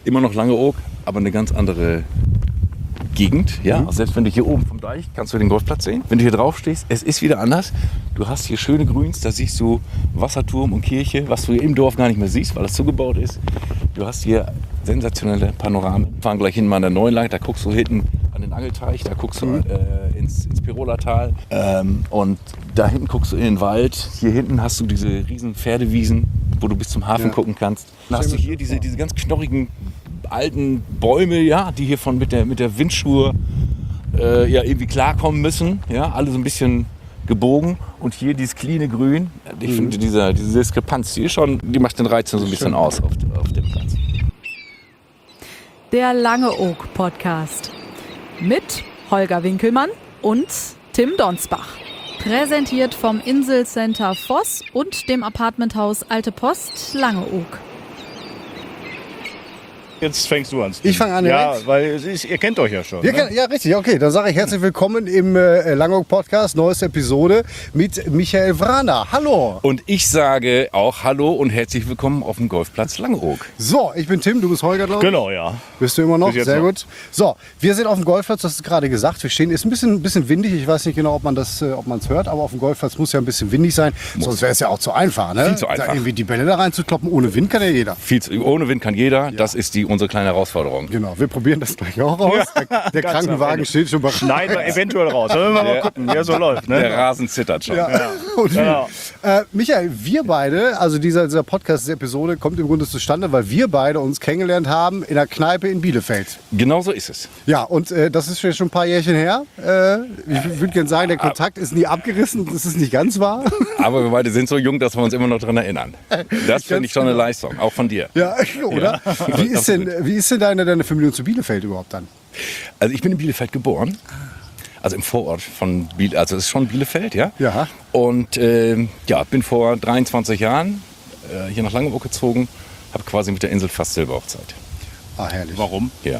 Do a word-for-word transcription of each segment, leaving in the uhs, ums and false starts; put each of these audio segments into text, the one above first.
immer noch Langeoog, aber eine ganz andere Gegend. Ja? Mhm. Also selbst wenn du hier oben vom Deich, kannst du den Golfplatz sehen. Wenn du hier drauf stehst, es ist wieder anders. Du hast hier schöne Grüns, da siehst du Wasserturm und Kirche, was du hier im Dorf gar nicht mehr siehst, weil das zugebaut ist. Du hast hier sensationelle Panoramen. Wir fahren gleich hinten mal an der Neuen lang, da guckst du hinten an den Angelteich, da guckst du mhm. äh, ins, ins Pirolertal ähm, und da hinten guckst du in den Wald. Hier hinten hast du diese riesen Pferdewiesen, wo du bis zum Hafen ja. gucken kannst. Dann hast du hier diese, diese ganz knorrigen alten Bäume, ja, die hier von mit der, mit der Windschur äh, ja, irgendwie klarkommen müssen. Ja, alle so ein bisschen gebogen. Und hier dieses cleane Grün. Ich mhm. finde, diese, diese Diskrepanz, die, ist schon, die macht den Reiz so ein bisschen aus auf, auf dem Platz. Der Langeoog-Podcast mit Holger Winkelmann und Tim Donsbach. Präsentiert vom Inselcenter Voss und dem Apartmenthaus Alte Post Langeoog. Jetzt fängst du an. Ich fange an, ja, direkt? weil es ist, ihr kennt euch ja schon. Wir Ne? Kennen, ja, richtig, okay. Dann sage ich herzlich willkommen im äh, Langeoog-Podcast, neueste Episode mit Michael Wrana. Hallo. Und ich sage auch Hallo und herzlich willkommen auf dem Golfplatz Langeoog. So, ich bin Tim, du bist Holger, glaube ich. Genau, ja. Bist du immer noch? Sehr noch. gut. So, wir sind auf dem Golfplatz, das ist gerade gesagt. Wir stehen, ist ein bisschen, bisschen windig. Ich weiß nicht genau, ob man das, äh, ob man es hört, aber auf dem Golfplatz muss ja ein bisschen windig sein. Muss. Sonst wäre es ja auch zu einfach, ne? Viel zu einfach. Da irgendwie die Bälle da reinzukloppen. Ohne Wind kann ja jeder. Viel zu, ohne Wind kann jeder. Ja. Das ist die, unsere kleine Herausforderung. Genau, wir probieren das gleich auch raus. Der, der Krankenwagen steht schon bereit. Schneiden wir eventuell raus. Sollen wir mal gucken, wie er so läuft. Ne? Der Rasen zittert schon. Ja. Ja. Und genau. äh, Michael, wir beide, also dieser, dieser Podcast, diese Episode kommt im Grunde zustande, weil wir beide uns kennengelernt haben in einer Kneipe in Bielefeld. Genau so ist es. Ja, und äh, das ist schon ein paar Jährchen her. Äh, ich würde gerne sagen, der Kontakt ist nie abgerissen, das ist nicht ganz wahr. Aber wir beide sind so jung, dass wir uns immer noch daran erinnern. Das finde ich schon eine Leistung, auch von dir. Ja, oder? Ja. Wie ist denn, wie ist denn deine, deine Familie zu Bielefeld überhaupt dann? Also ich bin in Bielefeld geboren. Also im Vorort von Bielefeld, also es ist schon Bielefeld, ja. Ja. Und äh, ja, bin vor dreiundzwanzig Jahren äh, hier nach Langeoog gezogen, habe quasi mit der Insel fast Silberhochzeit. Ah, herrlich. Warum? Ja.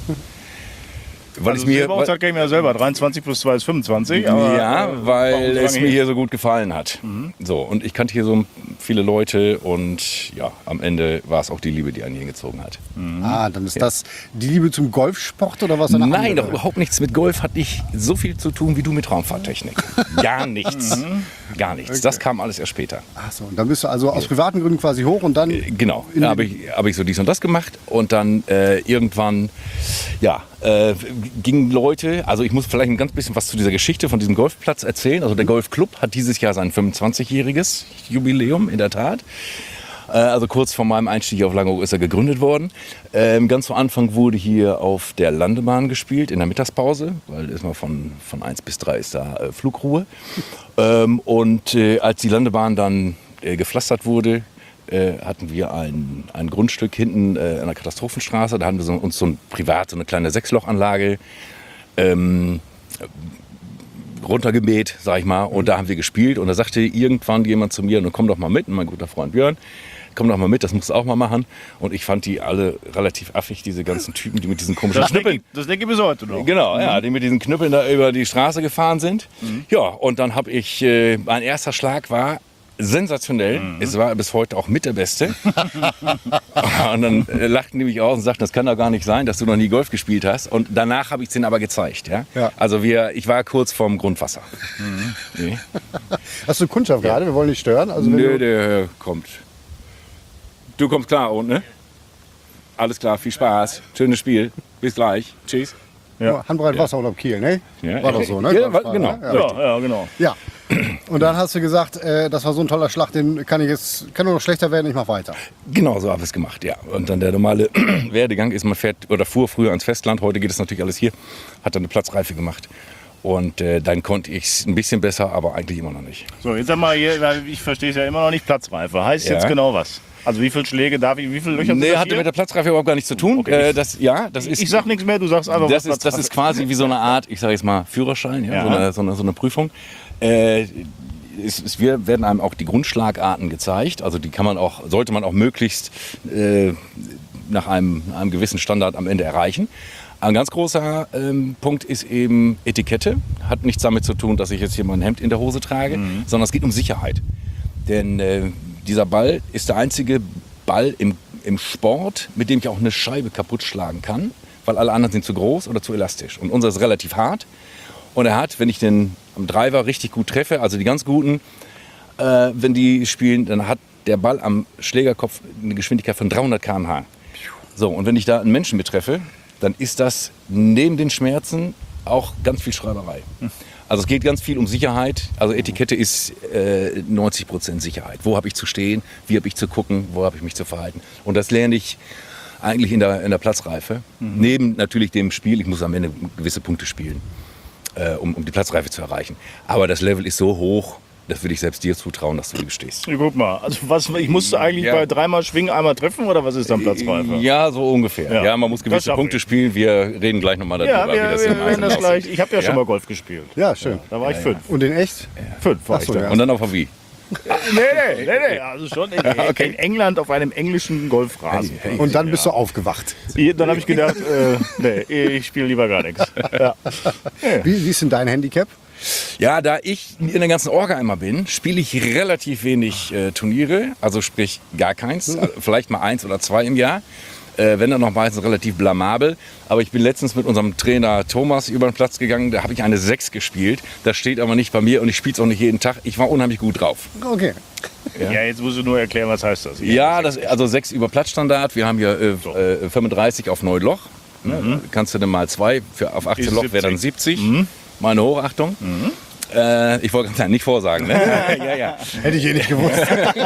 Weil also es mir, Silberhochzeit kenne ich mir ja selber, dreiundzwanzig plus zwei ist fünfundzwanzig. Aber, ja, weil äh, es mir hier so gut gefallen hat. Mhm. So, und ich kannte hier so viele Leute und ja, am Ende war es auch die Liebe, die einen hier gezogen hat. Mhm. Ah, dann ist ja. das die Liebe zum Golfsport oder was? Nein, doch überhaupt nichts. Mit Golf hat nicht so viel zu tun wie du mit Raumfahrttechnik. Gar nichts. Mhm. Gar nichts. Okay. Das kam alles erst später. Ach so, und dann bist du also aus privaten Gründen quasi hoch und dann... Äh, genau, da habe ich, hab ich so dies und das gemacht und dann äh, irgendwann, ja, äh, gingen Leute, also ich muss vielleicht ein ganz bisschen was zu dieser Geschichte von diesem Golfplatz erzählen. Also der Golfclub hat dieses Jahr sein fünfundzwanzigjähriges Jubiläum, in der Tat. Äh, also kurz vor meinem Einstieg auf Langeoog ist er gegründet worden. Ähm, ganz zu Anfang wurde hier auf der Landebahn gespielt, in der Mittagspause, weil erstmal von, von eins bis drei ist da äh, Flugruhe. Ähm, und äh, als die Landebahn dann äh, gepflastert wurde, Äh, hatten wir ein, ein Grundstück hinten äh, an der Katastrophenstraße. Da haben wir so, uns so ein privat, so eine kleine Sechslochanlage ähm, runtergemäht, sag ich mal. Und da haben wir gespielt. Und da sagte irgendwann jemand zu mir, komm doch mal mit, mein guter Freund Björn, komm doch mal mit, das musst du auch mal machen. Und ich fand die alle relativ affig, diese ganzen Typen, die mit diesen komischen das Knüppeln... Denke, das denke ich bis heute noch. Genau, mhm. ja, die mit diesen Knüppeln da über die Straße gefahren sind. Mhm. Ja, und dann habe ich, äh, mein erster Schlag war sensationell. Mhm. Es war bis heute auch mit der Beste. Und dann äh, lachten die mich aus und sagten, das kann doch gar nicht sein, dass du noch nie Golf gespielt hast. Und danach habe ich es denen aber gezeigt. Ja? Ja. Also wir, ich war kurz vorm Grundwasser. Mhm. Nee. Hast du Kundschaft ja. gerade? Wir wollen nicht stören. Also Nö, der kommt. Du kommst klar, und ne? Alles klar, viel Spaß. Schönes Spiel. Bis gleich. Tschüss. Ja. Handbreit Wasser ja. unterm Kiel, ne? Ja, war doch so, ne? Ja, war, genau. Ja, ja, ja, genau. Ja. Und dann hast du gesagt, äh, das war so ein toller Schlag, den kann ich jetzt, kann nur noch schlechter werden, ich mach weiter. Genau, so habe ich es gemacht, ja. Und dann der normale Werdegang ist, man fährt oder fuhr früher ans Festland, heute geht es natürlich alles hier, hat dann eine Platzreife gemacht. Und äh, dann konnte ich es ein bisschen besser, aber eigentlich immer noch nicht. So, jetzt sag mal, hier, ich verstehe es ja immer noch nicht, Platzreife. Heißt ja. jetzt genau was? Also wie viele Schläge darf ich, wie viele Löcher Nee, hatte mit der Platzreife überhaupt gar nichts zu tun. Okay, äh, das, ja, das ist, ich sag nichts mehr, du sagst einfach das was. Ist, das ist quasi wie so eine Art, ich sage jetzt mal, Führerschein, ja, ja. So, eine, so, eine, so eine Prüfung. Äh, es, es, wir werden einem auch die Grundschlagarten gezeigt. Also die kann man auch, sollte man auch möglichst äh, nach einem, einem gewissen Standard am Ende erreichen. Ein ganz großer ähm, Punkt ist eben Etikette. Hat nichts damit zu tun, dass ich jetzt hier mein Hemd in der Hose trage, mhm. sondern es geht um Sicherheit. Denn äh, dieser Ball ist der einzige Ball im, im Sport, mit dem ich auch eine Scheibe kaputt schlagen kann, weil alle anderen sind zu groß oder zu elastisch. Und unser ist relativ hart. Und er hat, wenn ich den am Driver richtig gut treffe, also die ganz guten, äh, wenn die spielen, dann hat der Ball am Schlägerkopf eine Geschwindigkeit von dreihundert Kilometer pro Stunde. So, und wenn ich da einen Menschen betreffe, dann ist das neben den Schmerzen auch ganz viel Schreiberei. Also es geht ganz viel um Sicherheit. Also Etikette ist äh, neunzig Prozent Sicherheit. Wo habe ich zu stehen, wie habe ich zu gucken, wo habe ich mich zu verhalten. Und das lerne ich eigentlich in der, in der Platzreife. Mhm. Neben natürlich dem Spiel, ich muss am Ende gewisse Punkte spielen, äh, um, um die Platzreife zu erreichen. Aber das Level ist so hoch, das will ich selbst dir zutrauen, dass du die bestehst. Ja, guck mal, also was, ich musste eigentlich ja. bei dreimal schwingen, einmal treffen oder was ist dann Platzreife? Ja, so ungefähr. Ja, ja man muss gewisse Punkte ich. spielen. Wir reden gleich nochmal darüber, ja, wir, wie das wir, im Einzelnen das gleich. Ich habe ja, ja schon mal Golf gespielt. Ja, schön. Ja, da war ich ja, fünf. Und in echt? Ja. Fünf war Ach so, ich da. ja. Und dann auf der Wie? nee, nee, nee, nee, also schon in, okay. in England auf einem englischen Golfrasen. Hey, hey, und dann bist du aufgewacht. Dann habe ich gedacht, äh, nee, ich spiele lieber gar nichts. Ja. Wie, wie ist denn dein Handicap? Ja, da ich in der ganzen Orga immer bin, spiele ich relativ wenig äh, Turniere, also sprich gar keins, also vielleicht mal eins oder zwei im Jahr. Äh, wenn dann noch meistens relativ blamabel. Aber ich bin letztens mit unserem Trainer Thomas über den Platz gegangen, da habe ich eine sechs gespielt. Das steht aber nicht bei mir und ich spiele es auch nicht jeden Tag. Ich war unheimlich gut drauf. Okay. Ja, ja, jetzt musst du nur erklären, was heißt das? Ja, das, also sechs über Platzstandard. Wir haben hier äh, so. äh, fünfunddreißig auf neun Loch. Ne? Mhm. Kannst du dann mal zwei, für, auf achtzehn Loch wäre dann siebzig. Mhm. Meine Hochachtung. Mhm. Äh, ich wollte nicht vorsagen. Ne? ja, ja. Hätte ich eh nicht gewusst.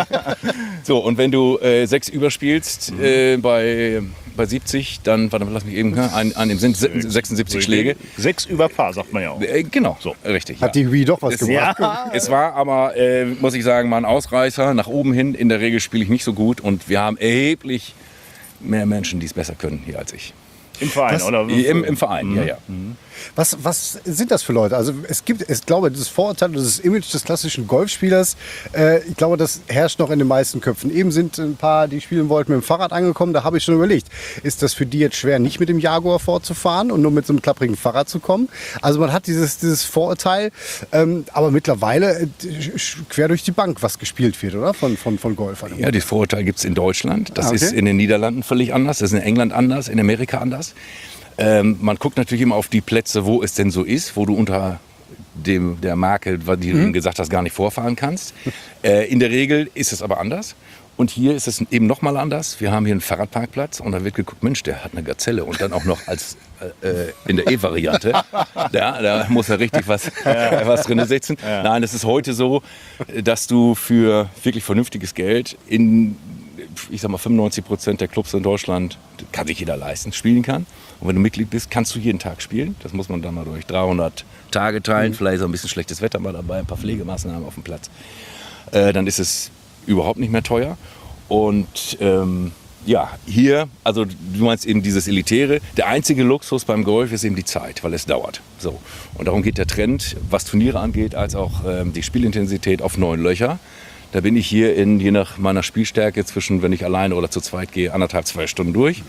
So, und wenn du äh, sechs überspielst mhm. äh, bei, bei siebzig, dann, warte mal, lass mich eben, ne, an, an dem sind sechsundsiebzig Schläge. Sechs über Paar, sagt man ja auch. Äh, genau, so, richtig. Hat ja. die Wii doch was es, gebracht? Ja. Es war aber, äh, muss ich sagen, mal ein Ausreißer. Nach oben hin, in der Regel spiele ich nicht so gut und wir haben erheblich mehr Menschen, die es besser können hier als ich. Im Verein, was, oder? Im, Im Verein, mhm. ja, ja. Mhm. Was, was sind das für Leute? Also es gibt, ich glaube, dieses Vorurteil, dieses Image des klassischen Golfspielers, äh, ich glaube, das herrscht noch in den meisten Köpfen. Eben sind ein paar, die spielen wollten, mit dem Fahrrad angekommen, da habe ich schon überlegt, ist das für die jetzt schwer, nicht mit dem Jaguar fortzufahren und nur mit so einem klapprigen Fahrrad zu kommen? Also man hat dieses, dieses Vorurteil, ähm, aber mittlerweile äh, quer durch die Bank, was gespielt wird, oder? Von, von, von Golfern. Ja, das Vorurteil gibt es in Deutschland, das ah, okay. ist in den Niederlanden völlig anders, das ist in England anders, in Amerika anders. Ähm, man guckt natürlich immer auf die Plätze, wo es denn so ist, wo du unter dem, der Marke, die du mhm. eben gesagt hast, gar nicht vorfahren kannst. Äh, in der Regel ist es aber anders. Und hier ist es eben noch mal anders. Wir haben hier einen Fahrradparkplatz und da wird geguckt, Mensch, der hat eine Gazelle und dann auch noch als äh, in der E-Variante. Da, da muss er richtig was, äh, was drin sitzen. Ja. Nein, es ist heute so, dass du für wirklich vernünftiges Geld in, ich sag mal, fünfundneunzig Prozent der Clubs in Deutschland, kann sich jeder leisten, spielen kann. Und wenn du Mitglied bist, kannst du jeden Tag spielen. Das muss man dann mal durch dreihundert Tage teilen. Mhm. Vielleicht ist auch ein bisschen schlechtes Wetter mal dabei, ein paar Pflegemaßnahmen auf dem Platz. Äh, dann ist es überhaupt nicht mehr teuer. Und ähm, ja, hier, also du meinst eben dieses Elitäre. Der einzige Luxus beim Golf ist eben die Zeit, weil es dauert. So. Und darum geht der Trend, was Turniere angeht, als auch ähm, die Spielintensität auf neun Löcher. Da bin ich hier in, je nach meiner Spielstärke zwischen, wenn ich alleine oder zu zweit gehe, anderthalb, zwei Stunden durch.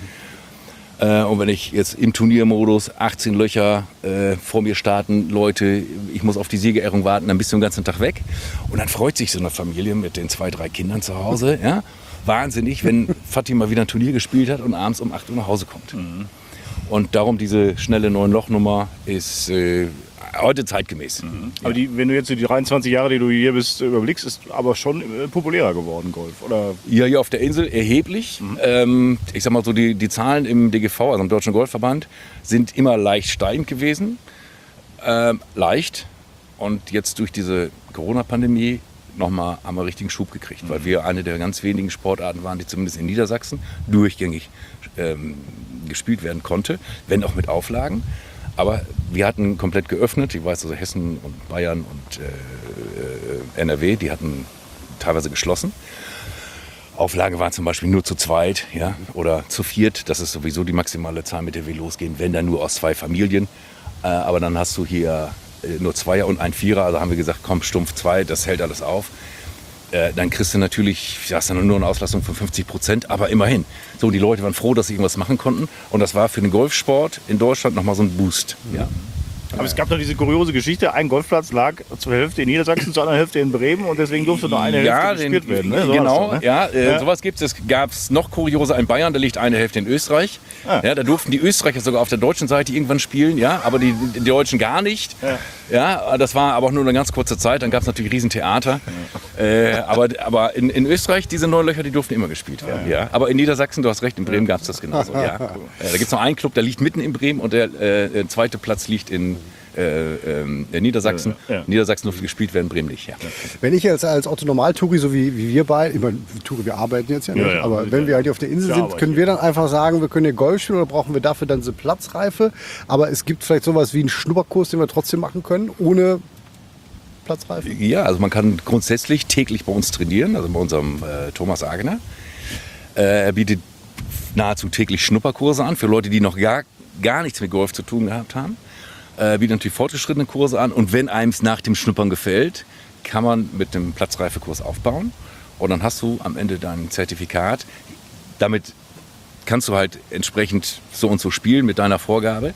Äh, und wenn ich jetzt im Turniermodus achtzehn Löcher äh, vor mir starten, Leute, ich muss auf die Siegerehrung warten, dann bist du den ganzen Tag weg. Und dann freut sich so eine Familie mit den zwei, drei Kindern zu Hause, ja, wahnsinnig, wenn Fatih mal wieder ein Turnier gespielt hat und abends um acht Uhr nach Hause kommt. Mhm. Und darum diese schnelle neun-Loch-Nummer ist äh, heute zeitgemäß. Mhm. Ja. Aber die, wenn du jetzt die dreiundzwanzig Jahre, die du hier bist, überblickst, ist aber schon äh, populärer geworden, Golf, oder? Ja, hier auf der Insel erheblich. Mhm. Ähm, ich sag mal so, die, die Zahlen im D G V, also im Deutschen Golfverband, sind immer leicht steigend gewesen. Ähm, leicht. Und jetzt durch diese Corona-Pandemie nochmal haben wir richtigen Schub gekriegt, mhm. weil wir eine der ganz wenigen Sportarten waren, die zumindest in Niedersachsen durchgängig ähm, gespielt werden konnte, wenn auch mit Auflagen. Aber wir hatten komplett geöffnet. Ich weiß, also Hessen und Bayern und äh, N R W, die hatten teilweise geschlossen. Auflage waren zum Beispiel nur zu zweit, ja, oder zu viert. Das ist sowieso die maximale Zahl, mit der wir losgehen, wenn dann nur aus zwei Familien. Äh, aber dann hast du hier äh, nur Zweier und ein Vierer. Also haben wir gesagt, komm, stumpf zwei, das hält alles auf. Äh, dann kriegst du natürlich, ja, hast du nur eine Auslastung von fünfzig Prozent, aber immerhin. So, die Leute waren froh, dass sie irgendwas machen konnten. Und das war für den Golfsport in Deutschland nochmal so ein Boost. Ja. Aber es gab doch diese kuriose Geschichte, ein Golfplatz lag zur Hälfte in Niedersachsen, zur anderen Hälfte in Bremen und deswegen durfte nur eine ja, Hälfte gespielt den, werden. Ne? So genau, das, ne? ja, äh, ja. sowas gibt es. Es gab es noch kurioser in Bayern, da liegt eine Hälfte in Österreich. Ah. Ja, da durften die Österreicher sogar auf der deutschen Seite irgendwann spielen, ja, aber die, die Deutschen gar nicht. Ja. Ja, das war aber auch nur eine ganz kurze Zeit, dann gab es natürlich Riesentheater. Ja. Äh, aber aber in, in Österreich, diese neun Löcher, die durften immer gespielt werden. Ja. Ja. Aber in Niedersachsen, du hast recht, in Bremen gab es das genauso. Ja. Ja, da gibt es noch einen Club, der liegt mitten in Bremen und der äh, zweite Platz liegt in Äh, äh, Niedersachsen. Ja, ja. Niedersachsen durfte gespielt werden, Bremen nicht. Ja. Wenn ich jetzt als Otto-Normal-Touri, so wie, wie wir beide, ich meine, Touri, wir arbeiten jetzt ja nicht, ja, ja, aber ja, wenn wir halt hier auf der Insel sind, können wir dann einfach sagen, wir können hier Golf spielen oder brauchen wir dafür dann so Platzreife? Aber es gibt vielleicht sowas wie einen Schnupperkurs, den wir trotzdem machen können, ohne Platzreife? Ja, also man kann grundsätzlich täglich bei uns trainieren, also bei unserem äh, Thomas Agener. Äh, er bietet nahezu täglich Schnupperkurse an für Leute, die noch gar, gar nichts mit Golf zu tun gehabt haben. Äh, bietet natürlich fortgeschrittene Kurse an und wenn einem es nach dem Schnuppern gefällt, kann man mit dem Platzreifekurs aufbauen und dann hast du am Ende dein Zertifikat. Damit kannst du halt entsprechend so und so spielen mit deiner Vorgabe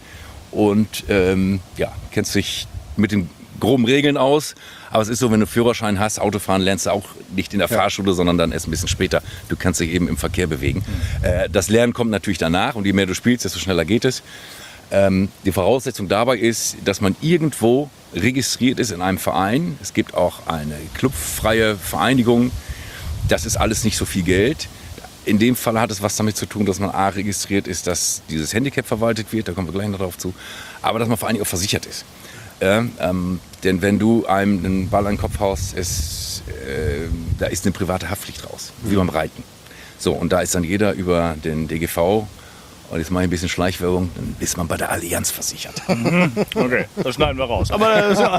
und ähm, ja, kennst dich mit den groben Regeln aus. Aber es ist so, wenn du Führerschein hast, Autofahren lernst du auch nicht in der ja. Fahrschule, sondern dann erst ein bisschen später. Du kannst dich eben im Verkehr bewegen. Mhm. Äh, das Lernen kommt natürlich danach und je mehr du spielst, desto schneller geht es. Ähm, die Voraussetzung dabei ist, dass man irgendwo registriert ist in einem Verein. Es gibt auch eine clubfreie Vereinigung. Das ist alles nicht so viel Geld. In dem Fall hat es was damit zu tun, dass man A registriert ist, dass dieses Handicap verwaltet wird, da kommen wir gleich noch drauf zu, aber dass man vor allen Dingen auch versichert ist. Äh, ähm, denn wenn du einem einen Ball an den Kopf haust, ist, äh, da ist eine private Haftpflicht raus, wie beim Reiten. So, und da ist dann jeder über den D G V, und jetzt mache ich ein bisschen Schleichwerbung, dann ist man bei der Allianz versichert. Okay, das schneiden wir raus. Aber, äh, so,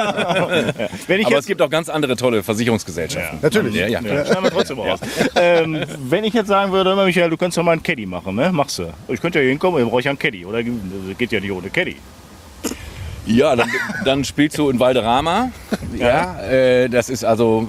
wenn ich Aber jetzt, es gibt auch ganz andere tolle Versicherungsgesellschaften. Ja, natürlich. Ja, ja. Ja, schneiden wir trotzdem raus. Ähm, wenn ich jetzt sagen würde, Michael, du könntest doch mal einen Caddy machen, ne? Machst du. Ich könnte ja hier hinkommen, dann brauche ich einen Caddy. Oder das geht ja nicht ohne Caddy. Ja, dann, dann spielst du in Valderrama. Ja, äh, das ist also,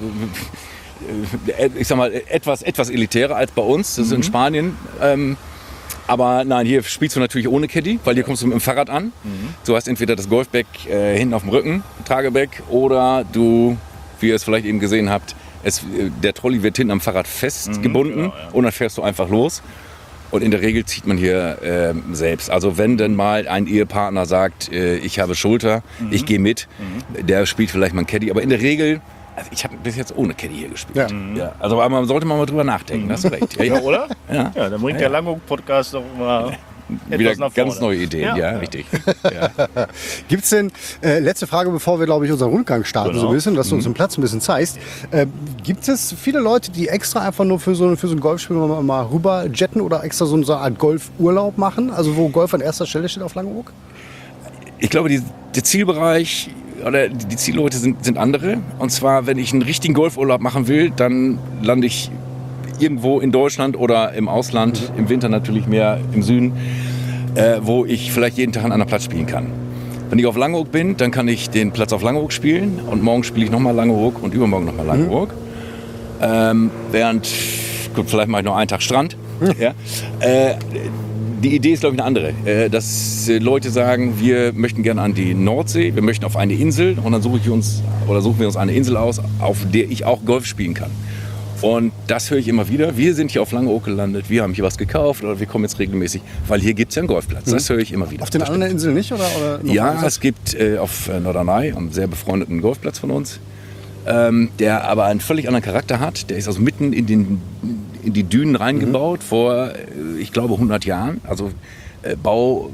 äh, ich sag mal, etwas, etwas elitärer als bei uns. Das ist mhm. in Spanien. Ähm, aber nein, hier spielst du natürlich ohne Caddy, weil hier kommst du mit dem Fahrrad an. Mhm. Du hast entweder das Golfbag äh, hinten auf dem Rücken, Tragebag, oder du, wie ihr es vielleicht eben gesehen habt, es, der Trolley wird hinten am Fahrrad festgebunden mhm, genau, ja. und dann fährst du einfach los. Und in der Regel zieht man hier äh, selbst. Also wenn denn mal ein Ehepartner sagt, äh, ich habe Schulter, mhm. ich gehe mit, mhm. der spielt vielleicht mal ein Caddy. Aber in der Regel, also ich habe bis jetzt ohne Caddy hier gespielt. Ja. Mhm. Ja, also aber man sollte mal drüber nachdenken, mhm. hast du recht. Ja, ja. Ja, oder? Ja, ja dann bringt ja. der Langhoek-Podcast doch mal wieder ganz neue Ideen. Ja, ja, ja. richtig. Ja. Gibt es denn, äh, letzte Frage, bevor wir, glaube ich, unseren Rundgang starten, genau. so ein bisschen, dass du uns den Platz ein bisschen zeigst. Äh, gibt es viele Leute, die extra einfach nur für so, für so ein Golfspiel mal, mal rüber jetten oder extra so eine Art Golfurlaub machen? Also wo Golf an erster Stelle steht auf Langeoog? Ich glaube, die, der Zielbereich oder die Zielleute sind, sind andere. Und zwar, wenn ich einen richtigen Golfurlaub machen will, dann lande ich irgendwo in Deutschland oder im Ausland, mhm. im Winter natürlich mehr im Süden, äh, wo ich vielleicht jeden Tag an einem Platz spielen kann. Wenn ich auf Langeoog bin, dann kann ich den Platz auf Langeoog spielen und morgen spiele ich nochmal Langeoog und übermorgen nochmal Langeoog. Mhm. Ähm, während, gut, vielleicht mache ich noch einen Tag Strand. Mhm. Ja. Äh, die Idee ist, glaube ich, eine andere. Äh, dass äh, Leute sagen, wir möchten gerne an die Nordsee, wir möchten auf eine Insel und dann suche ich uns, oder suchen wir uns eine Insel aus, auf der ich auch Golf spielen kann. Und das höre ich immer wieder. Wir sind hier auf Langeoog gelandet, wir haben hier was gekauft oder wir kommen jetzt regelmäßig, weil hier gibt es ja einen Golfplatz. Mhm. Das höre ich immer wieder. Auf den anderen Inseln nicht? Oder, oder ja, es gibt äh, auf äh, Norderney einen sehr befreundeten Golfplatz von uns, ähm, der aber einen völlig anderen Charakter hat. Der ist also mitten in, den, in die Dünen reingebaut mhm. vor, äh, ich glaube, hundert Jahren. Also äh, Bau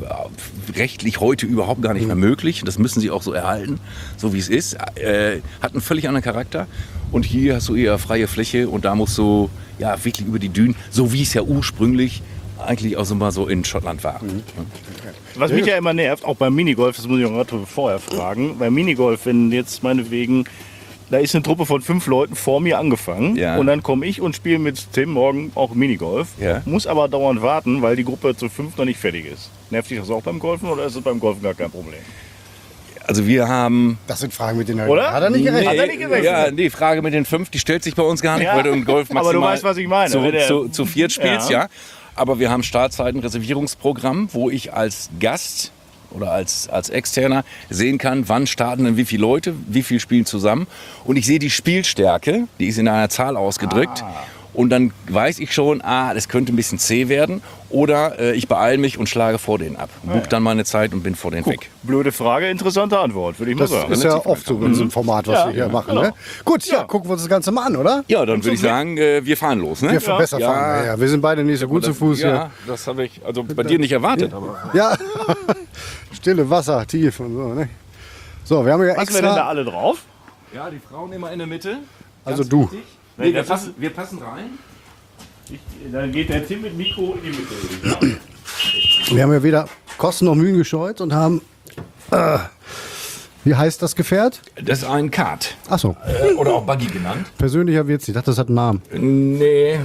äh, rechtlich heute überhaupt gar nicht mhm. mehr möglich. Das müssen sie auch so erhalten, so wie es ist. Äh, hat einen völlig anderen Charakter. Und hier hast du eher freie Fläche und da musst du ja, wirklich über die Dünen, so wie es ja ursprünglich eigentlich auch so mal so in Schottland war. Mhm. Was mich ja immer nervt, auch beim Minigolf, das muss ich auch gerade vorher fragen, beim Minigolf, wenn jetzt meinetwegen, da ist eine Truppe von fünf Leuten vor mir angefangen ja. und dann komme ich und spiele mit Tim morgen auch Minigolf, ja. muss aber dauernd warten, weil die Gruppe zu fünf noch nicht fertig ist. Nervt dich das auch beim Golfen oder ist es beim Golfen gar kein Problem? Also wir haben... Das sind Fragen mit den... Oder? Hat er nicht gerechnet? Nee, Hat er nicht gerechnet? Ja, die Frage mit den fünf, die stellt sich bei uns gar nicht, ja. weil du im Golf maximal aber du weißt, was ich meine. Zu, zu, zu viert spielst, ja. ja. Aber wir haben Startzeiten, Reservierungsprogramm, wo ich als Gast oder als, als Externer sehen kann, wann starten denn wie viele Leute, wie viel spielen zusammen. Und ich sehe die Spielstärke, die ist in einer Zahl ausgedrückt. Ah. Und dann weiß ich schon, ah, das könnte ein bisschen zäh werden. Oder äh, ich beeile mich und schlage vor denen ab. Buch ja, ja. dann meine Zeit und bin vor denen Guck, weg. Blöde Frage, interessante Antwort, würde ich das mal sagen. Das ist ja oft so in so einem Format, was ja, wir hier ja, machen. genau. Ne? Gut, ja, ja, gucken wir uns das Ganze mal an, oder? Ja, dann würde ich sagen, äh, wir fahren los. Ne? Wir ja. besser ja. fahren. Ja, wir sind beide nicht so gut zu Fuß. Ja, hier. das habe ich also bei dir nicht erwartet. Ja, aber. ja. Stille Wasser, tief und so. Ne? So, wir haben ja extra... Was wir denn da alle drauf? Ja, die Frauen immer in der Mitte. Also du. Nee, wir, passen, wir passen rein. Ich, dann geht der Tim mit Mikro in die Mitte. Ja. Wir haben ja weder Kosten noch Mühen gescheut und haben, äh, wie heißt das Gefährt? Das ist ein Kart. Ach so. Äh, oder auch Buggy genannt. Persönlicher wird's nicht. Ich dachte, das hat einen Namen. Nee.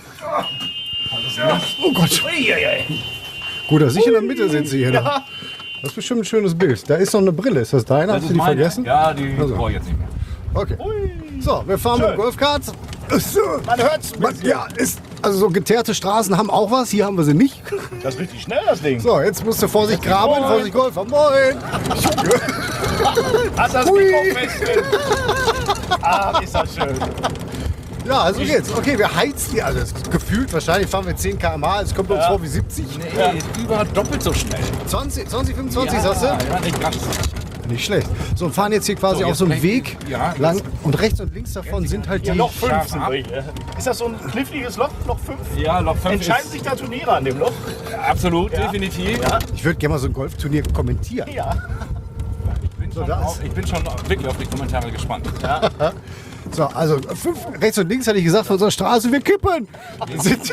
Oh Gott. Gut, dass ich in der Mitte sitze hier. Ja. Das ist bestimmt ein schönes Bild. Da ist noch eine Brille. Ist das deine? Hast du die meine. vergessen? Ja, die also. brauche ich jetzt nicht mehr. Okay. So, wir fahren Schön. mit dem Golfkart. Man hört's. Man, ja, ist, also so geteerte Straßen haben auch was. Hier haben wir sie nicht. Das ist richtig schnell, das Ding. So, jetzt musst du Vorsicht graben, Moin. Vorsicht Golfer. Moin. Hast das Mikro fest drin? Ah, ist das schön. Ja, also geht's. Okay, wir heizen hier alles. Gefühlt, wahrscheinlich fahren wir zehn Kilometer pro Stunde. Es kommt uns ja. vor wie siebzig. Nee, ja. über doppelt so schnell. zwanzig, zwanzig, fünfundzwanzig, ja, sagst du? Ja, nicht krass. Nicht schlecht. So, und fahren jetzt hier quasi so, auf so einem Weg ja, lang. Und rechts und links davon sind halt ja, die... Loch fünf sind wir. Ist das so ein kniffliges Loch? Loch fünf? Ja, Loch fünf. Entscheiden sich da Turniere an dem Loch? Absolut, ja. definitiv. Ja. Ich würde gerne mal so ein Golfturnier kommentieren. Ja. Ich bin, so, schon, auf, ich bin schon wirklich auf die Kommentare gespannt. Ja. So, also fünf, rechts und links hatte ich gesagt von unserer Straße, wir kippen. Sind,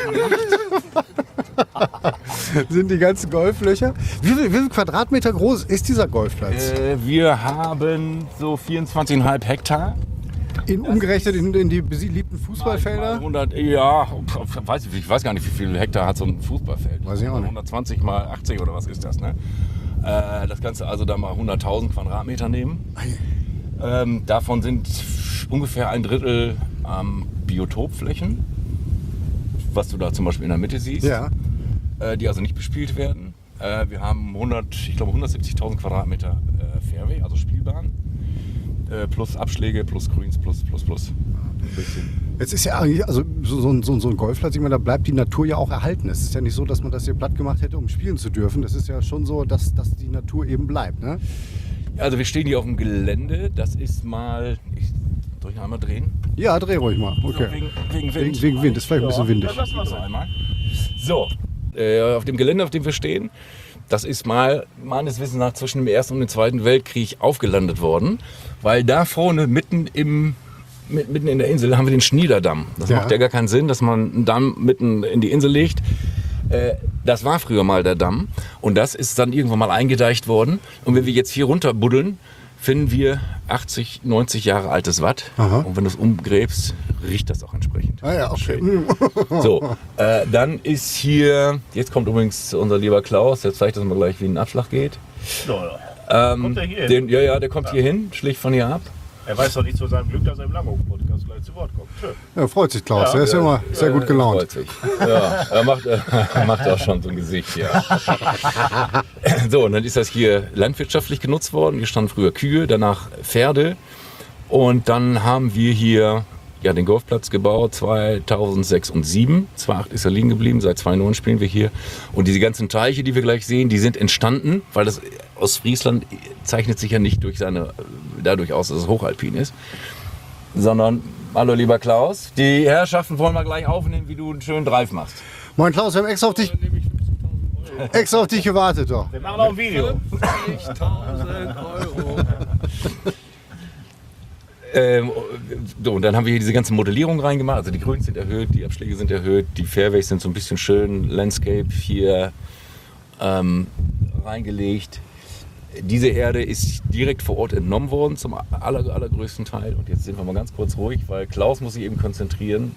sind die ganzen Golflöcher. Wie viel, wie viel Quadratmeter groß ist dieser Golfplatz? Äh, wir haben so vierundzwanzig Komma fünf Hektar. In, umgerechnet in, in die beliebten Fußballfelder? hundert, ja, weiß ich, ich weiß gar nicht, wie viele Hektar hat so ein Fußballfeld. Weiß ich auch nicht. hundertzwanzig mal achtzig oder was ist das, ne? Äh, das Ganze also da mal hunderttausend Quadratmeter nehmen. Ähm, davon sind ungefähr ein Drittel ähm, Biotopflächen, was du da zum Beispiel in der Mitte siehst, ja. äh, die also nicht bespielt werden. Äh, wir haben hundert, ich glaube hundertsiebzigtausend Quadratmeter äh, Fairway, also Spielbahn, äh, plus Abschläge, plus Grüns, plus, plus, plus. Ein bisschen. Jetzt ist ja eigentlich, also so, so, so, so ein Golfplatz, ich meine, da bleibt die Natur ja auch erhalten. Es ist ja nicht so, dass man das hier platt gemacht hätte, um spielen zu dürfen. Das ist ja schon so, dass, dass die Natur eben bleibt, ne? Also wir stehen hier auf dem Gelände, das ist mal, ich soll ich einmal drehen? Ja, dreh ruhig mal. Okay. So, wegen, wegen Wind. Wegen, wegen Wind, ist vielleicht ein bisschen windig. Ja, so, einmal. So, äh, auf dem Gelände, auf dem wir stehen, das ist mal meines Wissens nach zwischen dem Ersten und dem Zweiten Weltkrieg aufgelandet worden, weil da vorne mitten im mitten in der Insel haben wir den Schniederdamm. Das ja. macht ja gar keinen Sinn, dass man einen Damm mitten in die Insel legt. Das war früher mal der Damm und das ist dann irgendwann mal eingedeicht worden. Und wenn wir jetzt hier runter buddeln, finden wir achtzig, neunzig Jahre altes Watt. Aha. Und wenn du es umgräbst, riecht das auch entsprechend. Ah ja, okay. So, äh, dann ist hier, jetzt kommt übrigens unser lieber Klaus, der zeigt das mal gleich, wie ein Abschlag geht. So, ja. Ähm, kommt der hier den, ja, ja, der kommt ja. hier hin, schlägt von hier ab. Er weiß doch nicht zu seinem Glück, dass er im Langhof-Podcast gleich zu Wort kommt. Schön. Ja, freut sich Klaus, ja, er ist ja immer sehr gut gelaunt. Freut sich. Ja, er macht, er macht auch schon so ein Gesicht, ja. So, und dann ist das hier landwirtschaftlich genutzt worden. Hier standen früher Kühe, danach Pferde. Und dann haben wir hier ja, den Golfplatz gebaut, zweitausendsechs und zweitausendsieben. zweitausendacht ist er liegen geblieben, seit zweitausendneun spielen wir hier. Und diese ganzen Teiche, die wir gleich sehen, die sind entstanden, weil das Ostfriesland zeichnet sich ja nicht durch seine, dadurch aus, dass es hochalpin ist, sondern, hallo lieber Klaus, die Herrschaften wollen wir gleich aufnehmen, wie du einen schönen Drive machst. Moin Klaus, wir haben extra auf dich, extra auf dich gewartet. Doch. Wir machen auch ein Video. fünfzigtausend Euro. Ähm, so, und dann haben wir hier diese ganze Modellierung reingemacht. Also die Grüns sind erhöht, die Abschläge sind erhöht, die Fairways sind so ein bisschen schön, Landscape hier ähm, reingelegt. Diese Erde ist direkt vor Ort entnommen worden zum aller, allergrößten Teil. Und jetzt sind wir mal ganz kurz ruhig, weil Klaus muss sich eben konzentrieren.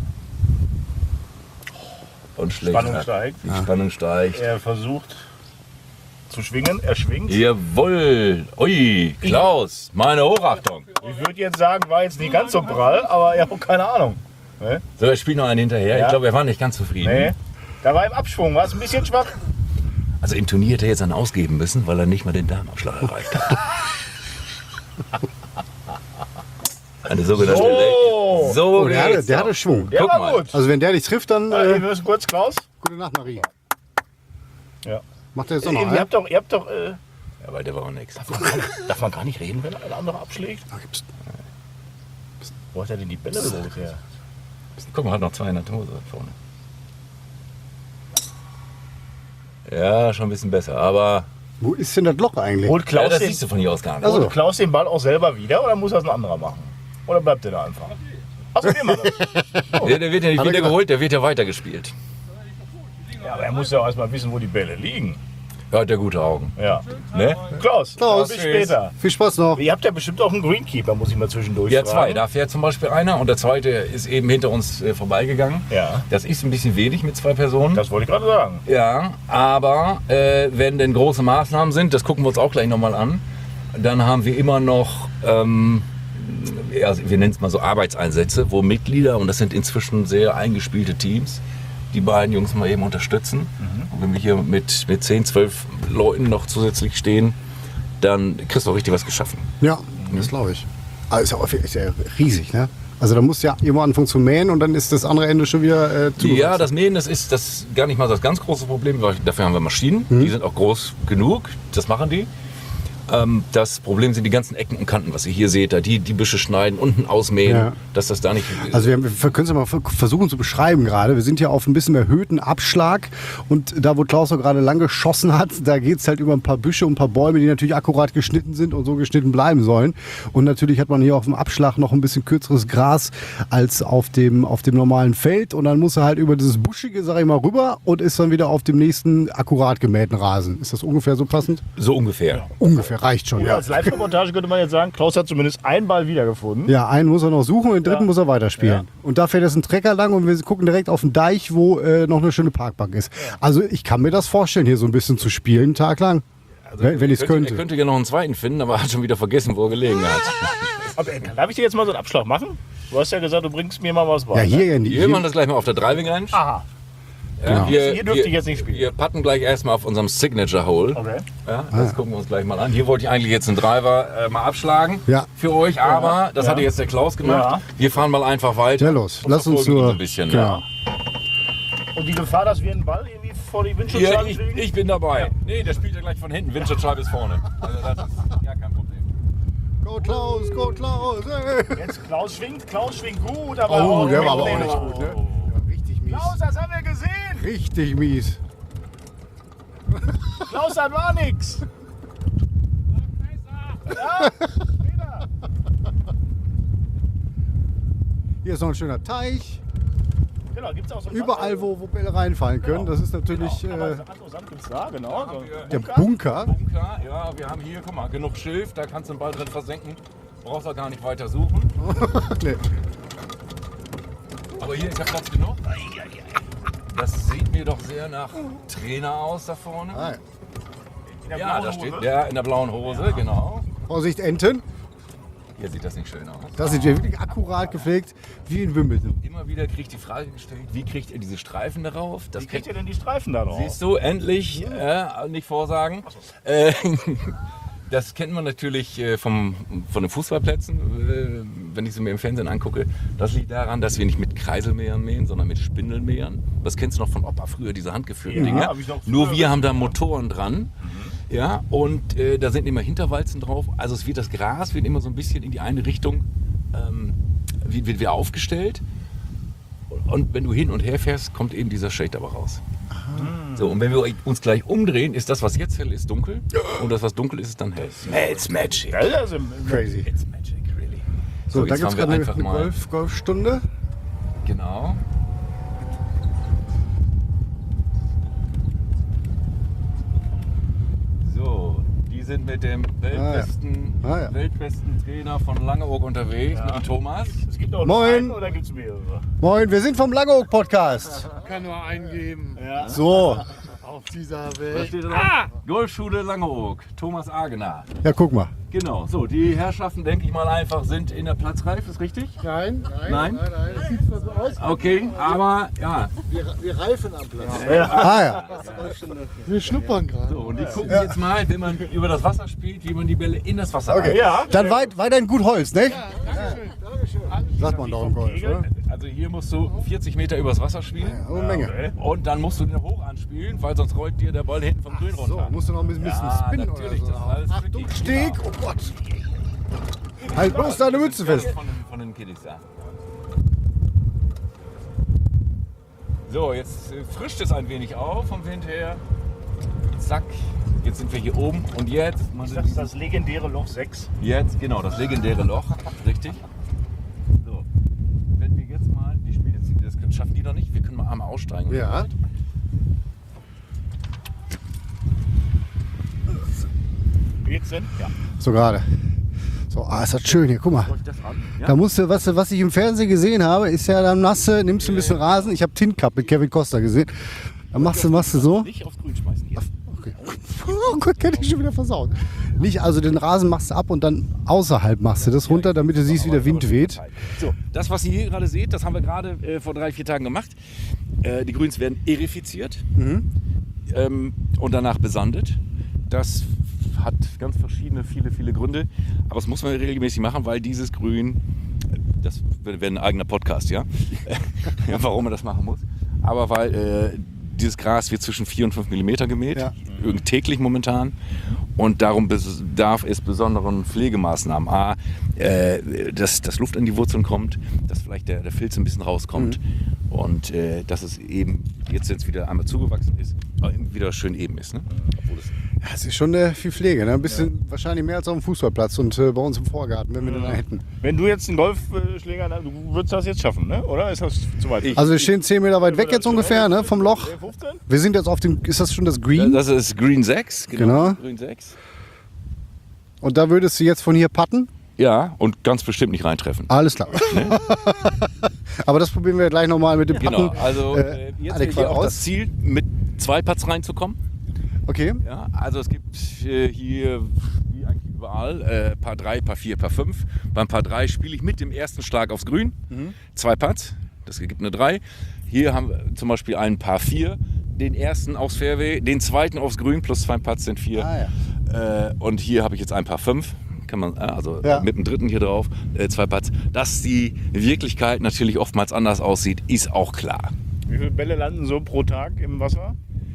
Und schlägt. Spannung steigt. Die Spannung steigt. Er versucht zu schwingen, er schwingt. Jawohl! Ui, Klaus, meine Hochachtung. Ich würde jetzt sagen, war jetzt nicht ganz so prall, aber ja, keine Ahnung. Ne? So, er spielt noch einen hinterher. Ja. Ich glaube, er war nicht ganz zufrieden. Nee. Da war im Abschwung, war es ein bisschen schwach. Also im Turnier hätte er jetzt einen ausgeben müssen, weil er nicht mal den Damenabschlag erreicht hat. Eine sogenannte So, so Oh, der, hatte, der hatte Schwung. der Guck war mal. gut. Also wenn der dich trifft, dann... Ja, Äh, wir müssen kurz, Klaus. gute Nacht, Marie. Ja. Macht er jetzt Ihr, auch noch, ihr ja? habt doch, ihr habt doch, äh, Ja, weil der war auch nix. darf man gar nicht reden, wenn ein anderer abschlägt? Ah, gibt's- Wo hat er denn die Bälle geholt her? Guck mal, hat noch zwei in der Hose vorne. Ja, schon ein bisschen besser, aber Wo ist denn das Loch eigentlich? Holt ja, Klaus, das den, siehst du von hier aus gar nicht. Also- holt Klaus den Ball auch selber wieder oder muss das ein anderer machen? Oder bleibt der da einfach? Achso, wir machen das. Der, der wird ja nicht Hat er wieder gemacht. geholt, der wird ja weitergespielt. Ja, aber er muss ja auch erstmal wissen, wo die Bälle liegen. Er hat ja gute Augen. Ja. Ne? Klaus, Klaus. bis später. Viel Spaß noch. Ihr habt ja bestimmt auch einen Greenkeeper, muss ich mal zwischendurch Ja, fragen. zwei. Da fährt zum Beispiel einer und der zweite ist eben hinter uns äh, vorbeigegangen. Ja. Das ist ein bisschen wenig mit zwei Personen. Das wollte ich gerade sagen. Ja, aber äh, wenn denn große Maßnahmen sind, das gucken wir uns auch gleich nochmal an, dann haben wir immer noch, ähm, ja, wir nennen es mal so Arbeitseinsätze, wo Mitglieder, und das sind inzwischen sehr eingespielte Teams, die beiden Jungs mal eben unterstützen. Mhm. Und wenn wir hier mit, mit zehn, zwölf Leuten noch zusätzlich stehen, dann kriegst du auch richtig was geschaffen. Ja, das glaube ich. Aber ist ja, auch, ist ja riesig, ne? Also da muss ja jemand anfangen zu mähen und dann ist das andere Ende schon wieder äh, zu. Ja, das Mähen, das ist das gar nicht mal das ganz große Problem, weil dafür haben wir Maschinen, die sind auch groß genug, das machen die. Ähm, das Problem sind die ganzen Ecken und Kanten, was ihr hier seht, da die, die Büsche schneiden, unten ausmähen, Ja. dass das da nicht... Also wir, wir können es mal versuchen zu beschreiben gerade. Wir sind ja auf ein bisschen erhöhten Abschlag und da, wo Klaus auch gerade lang geschossen hat, da geht es halt über ein paar Büsche und ein paar Bäume, die natürlich akkurat geschnitten sind und so geschnitten bleiben sollen. Und natürlich hat man hier auf dem Abschlag noch ein bisschen kürzeres Gras als auf dem, auf dem normalen Feld und dann muss er halt über dieses Buschige, sag ich mal, rüber und ist dann wieder auf dem nächsten akkurat gemähten Rasen. Ist das ungefähr so passend? So ungefähr. Ungefähr, reicht schon, Oder ja. als Live-Reportage könnte man jetzt sagen, Klaus hat zumindest einen Ball wiedergefunden. Ja, einen muss er noch suchen und den dritten Ja. muss er weiterspielen. Und da fährt jetzt ein Trecker lang und wir gucken direkt auf den Deich, wo äh, noch eine schöne Parkbank ist. Also ich kann mir das vorstellen, hier so ein bisschen zu spielen, einen Tag lang. wenn wenn ich es könnte. Er könnte ja noch einen zweiten finden, aber er hat schon wieder vergessen, wo er gelegen hat. Aber, äh, darf ich dir jetzt mal so einen Abschlag machen? Du hast ja gesagt, du bringst mir mal was bei. Ja, hier in die. Wir machen das gleich mal auf der Driving Range. Aha. Ja, Genau. wir, Hier dürfte ich jetzt nicht spielen. Wir patten gleich erstmal auf unserem Signature Hole. Okay. Ja, das gucken wir uns gleich mal an. Hier wollte ich eigentlich jetzt einen Driver äh, mal abschlagen Ja. für euch, aber das Ja. hatte jetzt der Klaus gemacht. Ja. Wir fahren mal einfach weiter. Ja, los. Und Lass uns verfolgen ihn nur. so ein bisschen. Genau. Ja. Und die Gefahr, dass wir einen Ball irgendwie vor die Hier, Windschutzscheibe ich, kriegen? ich bin dabei. Nee, der spielt ja gleich von hinten. Windschutzscheibe ist vorne. Also das ist gar kein Problem. Go Klaus, go Klaus. Ey. Jetzt Klaus schwingt, Klaus schwingt gut, aber Oh, der war aber auch nee, nicht oh. gut, ne? Richtig mies. Klaus, das haben wir gesehen. Richtig mies. Klaus, das war nix. Ja, wieder. Hier ist noch ein schöner Teich. Genau, gibt's auch so einen Überall, Sand- wo, wo Bälle reinfallen können. Genau. Das ist natürlich Genau. Aber äh, Sand- Sand gibt's da, genau. So der Bunker. Bunker. Bunker, ja, wir haben hier, guck mal, genug Schilf, da kannst du den Ball drin versenken. Brauchst auch gar nicht weiter suchen. Nee. Aber hier ist ja Platz genug. Das sieht mir doch sehr nach Trainer aus da vorne. Ah, ja. In der Ja, blauen da Hose. steht der in der blauen Hose, genau. Vorsicht, Enten. Hier sieht das nicht schön aus. Das ist wirklich akkurat gepflegt, wie in Wimbledon. Immer wieder kriegt die Frage gestellt, wie kriegt ihr diese Streifen darauf? Das Wie kriegt ihr denn die Streifen da drauf? Siehst du, endlich, äh, nicht vorsagen. Äh, das kennt man natürlich äh, vom, von den Fußballplätzen, äh, wenn ich sie mir im Fernsehen angucke. Das liegt daran, dass wir nicht mit Kreiselmähern mähen, sondern mit Spindelmähern. Das kennst du noch von Opa früher, diese handgeführten Ja, Dinge. hab ich noch früher Nur wir haben da gesehen, ja. Motoren dran. Ja, und äh, da sind immer Hinterwalzen drauf. Also es wird das Gras wird immer so ein bisschen in die eine Richtung ähm, wird, wird wieder aufgestellt. Und wenn du hin und her fährst, kommt eben dieser Shade aber raus. So, und wenn wir uns gleich umdrehen, ist das, was jetzt hell ist, dunkel. Und das, was dunkel ist, ist dann hell. It's magic. Ja, das ist im- im- Crazy. It's magic, really. So, da jetzt gibt es fahren wir gerade eine, einfach eine mal. Golf, Golfstunde. Genau. So, die sind mit dem weltbesten, Ah, ja. Ah, ja. weltbesten Trainer von Langeoog unterwegs, mit dem Thomas. Es gibt auch Moin. nur einen oder gibt's mehrere? Moin, wir sind vom Langeoog Podcast. kann nur eingeben Ja. So, auf dieser Was Welt. steht da? Ah! Golfschule Langeoog, Thomas Agener. ja guck mal. Genau, so, die Herrschaften, denke ich mal einfach, sind in der Platzreif, ist richtig? Nein, nein, Nein? nein, nein. Das sieht zwar so aus. Okay, aber ja. Wir, wir reifen am Platz. Ah ja. Wir schnuppern gerade. So, und die gucken jetzt mal, wenn man über das Wasser spielt, wie man die Bälle in das Wasser Okay. reißt. Ja. Dann weit, weiterhin gut Holz, ne? Dankeschön, Dankeschön. Sagt man doch im Golf, oder? Also hier musst du vierzig Meter übers Wasser spielen. Ja, eine Menge. Und dann musst du den hoch anspielen, weil sonst rollt dir der Ball hinten vom Grün runter. So, musst du noch ein bisschen ja, spinnen natürlich, oder das ist so. alles Achtung, tricky. Steg, oh Gott. Halt bloß deine Mütze fest. Von den, von den Kiddies da. So, jetzt äh, frischt es ein wenig auf vom Wind her. Zack, jetzt sind wir hier oben und jetzt... Das ist das legendäre Loch sechs. Jetzt, genau, das legendäre Loch, richtig. So, wenn wir jetzt mal, die Spiele, das schaffen die noch nicht, wir können mal einmal aussteigen. Ja. Jetzt denn? Ja. So gerade. So, ah, ist das schön hier, guck mal. Läuft das an? Ja? Da musst du, was, was ich im Fernsehen gesehen habe, ist ja dann nasse, nimmst du ein bisschen Rasen. Ich habe Tin Cup mit Kevin Costa gesehen. Dann machst du, machst du so. Nicht aufs Grün schmeißen hier. Okay. Oh Gott, kann ich schon wieder versaut. Nicht, also den Rasen machst du ab und dann außerhalb machst du das runter, damit du siehst, wie der Wind weht. So, das, was ihr hier gerade seht, das haben wir gerade äh, vor drei, vier Tagen gemacht. Äh, die Grüns werden erifiziert Mhm. ähm, und danach besandet. Das hat ganz verschiedene, viele, viele Gründe. Aber das muss man regelmäßig machen, weil dieses Grün, das wäre ein eigener Podcast, ja, warum man das machen muss. Aber weil äh, dieses Gras wird zwischen vier und fünf Millimeter gemäht, Ja. täglich momentan. Und darum bedarf es besonderen Pflegemaßnahmen. A, äh, dass, dass Luft an die Wurzeln kommt, dass vielleicht der, der Filz ein bisschen rauskommt. Mhm. Und äh, dass es eben, jetzt wenn es wieder einmal zugewachsen ist, aber wieder schön eben ist. Ne? Obwohl es Ja, es ist schon äh, viel Pflege, ne? Ein bisschen, ja. Wahrscheinlich mehr als auf dem Fußballplatz und äh, bei uns im Vorgarten, wenn wir den da hätten. Wenn du jetzt einen Golfschläger, du würdest das jetzt schaffen, ne? Oder ist das zu weit? Also wir stehen zehn Meter weit weg jetzt ungefähr, ne? Vom Loch. Wir sind jetzt auf dem, ist das schon das Green? Das ist Green sechs, genau. Green sechs. Und da würdest du jetzt von hier putten? Ja, und ganz bestimmt nicht reintreffen. Alles klar. Ne? Aber das probieren wir gleich nochmal mit dem Putten. Genau, also äh, jetzt adäquat ist auch aus. das Ziel, mit zwei Putts reinzukommen. Okay. Ja, also es gibt äh, hier, wie eigentlich überall, äh, Paar drei, Paar vier, Paar fünf. Beim Paar drei spiele ich mit dem ersten Schlag aufs Grün. Mhm. Zwei Putts, das ergibt eine drei. Hier haben wir zum Beispiel einen Paar vier, den ersten aufs Fairway, den zweiten aufs Grün plus zwei Putts sind vier. Ah, ja. äh, und hier habe ich jetzt ein Paar fünf. Kann man, also ja. mit dem dritten hier drauf, äh, zwei Putts. Dass die Wirklichkeit natürlich oftmals anders aussieht, ist auch klar. Wie viele Bälle landen so pro Tag im Wasser?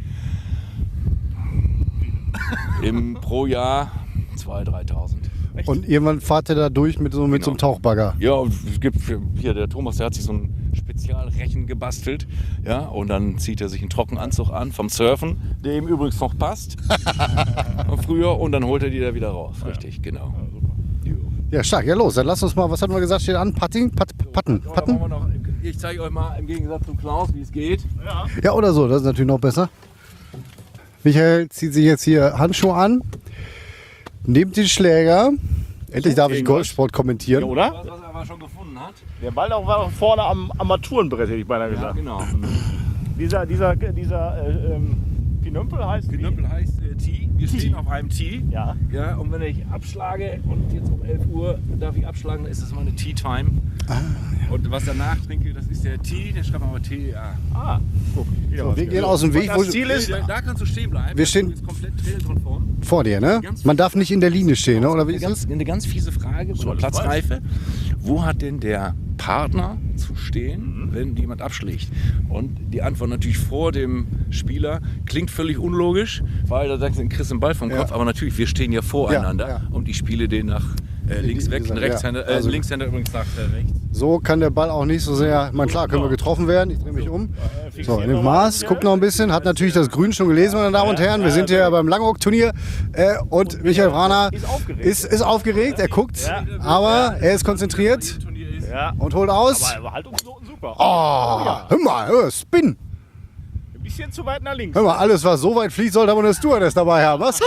Im pro Jahr zweitausend, dreitausend. Und irgendwann fahrt ihr da durch mit so, mit Genau. so einem Tauchbagger. Ja, und es gibt hier der Thomas, der hat sich so ein Spezialrechen gebastelt. Ja, und dann zieht er sich einen Trockenanzug an vom Surfen, der ihm übrigens noch passt. Von früher, und dann holt er die da wieder raus. Richtig, genau. Ja, stark. Ja, los. Dann lass uns mal, was hatten wir gesagt, steht an? Putting? Putt, putten? Ja, da Putten? wollen wir noch, ich zeige euch mal im Gegensatz zum Klaus, wie es geht. Ja. Ja, oder so. Das ist natürlich noch besser. Michael zieht sich jetzt hier Handschuhe an, nimmt den Schläger. Endlich darf ich Golfsport kommentieren. Ja, oder? Was er aber schon gefunden hat. Der Ball auch war vorne am Armaturenbrett, hätte ich beinahe Ja, gesagt. genau. Dieser, dieser, dieser äh, ähm, Pinömpel heißt wie? Pinöppel heißt äh, Tee. Wir Tee. stehen auf einem Tee. Ja. Ja, und wenn ich abschlage und jetzt um elf Uhr darf ich abschlagen, dann ist das meine Tea-Time. Ah, ja. Und was danach trinke, das ist der Tee, der schreibt aber T, ja. Ah, guck. So, wir gehen aus dem Weg. Das Ziel ist, Da, da kannst du stehen bleiben. Wir stehen- Das ist komplett trailkonform. Vor dir, ne? Man darf nicht in der Linie stehen, ne? Oder wie Eine ist ganz, das? eine ganz fiese Frage, oder das Platzreife. Wo hat denn der Partner zu stehen, wenn jemand abschlägt? Und die Antwort natürlich vor dem Spieler klingt völlig unlogisch, weil da sagst du, kriegst du den Ball vom Ja. Kopf, aber natürlich, wir stehen ja voreinander Ja, ja. und ich spiele den nach äh, links weg, gesagt, Rechtshänder, ja. Also- äh, Linkshänder übrigens nach äh, rechts. So kann der Ball auch nicht so sehr. Ich meine, klar, können wir getroffen werden. Ich drehe mich um. So, nimmt Maß, guckt noch ein bisschen. Hat natürlich das Grün schon gelesen, meine Damen und Herren. Wir sind hier beim Langeoog-Turnier. Äh, und Michael Vrana ist aufgeregt. ist, ist aufgeregt. Er guckt, aber er ist konzentriert ja. und holt aus. Aber Überhaltungsnoten super. Oh, hör mal, hör, Spin. Ein bisschen zu weit nach links. Hör mal, alles, was so weit fliegt, sollte aber eine Stewardess dabei haben. Was?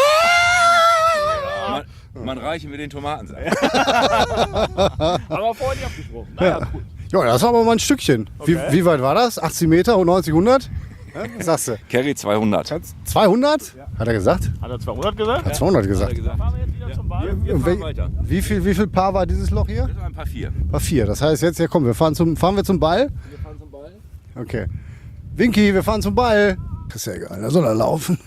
Man, man reiche mir den Tomatensaft. Aber vorher nicht abgesprochen. Naja, Ja. gut. Jo, das war aber mal ein Stückchen. Wie, Okay. wie weit war das? achtzig Meter und neunzig, hundert? Ja, was sagst du? Carry zweihundert. zweihundert? Hat er gesagt? Hat er zweihundert gesagt? Hat zweihundert gesagt. Fahren wir jetzt wieder zum Ball? wir Und fahren wel- weiter. Wie viel, wie viel Paar war dieses Loch hier? Das war ein paar vier. War vier. Das heißt jetzt, ja komm, wir fahren, zum, fahren wir zum Ball? Wir fahren zum Ball. Okay. Winky, wir fahren zum Ball. Das ist ja egal, da soll er laufen.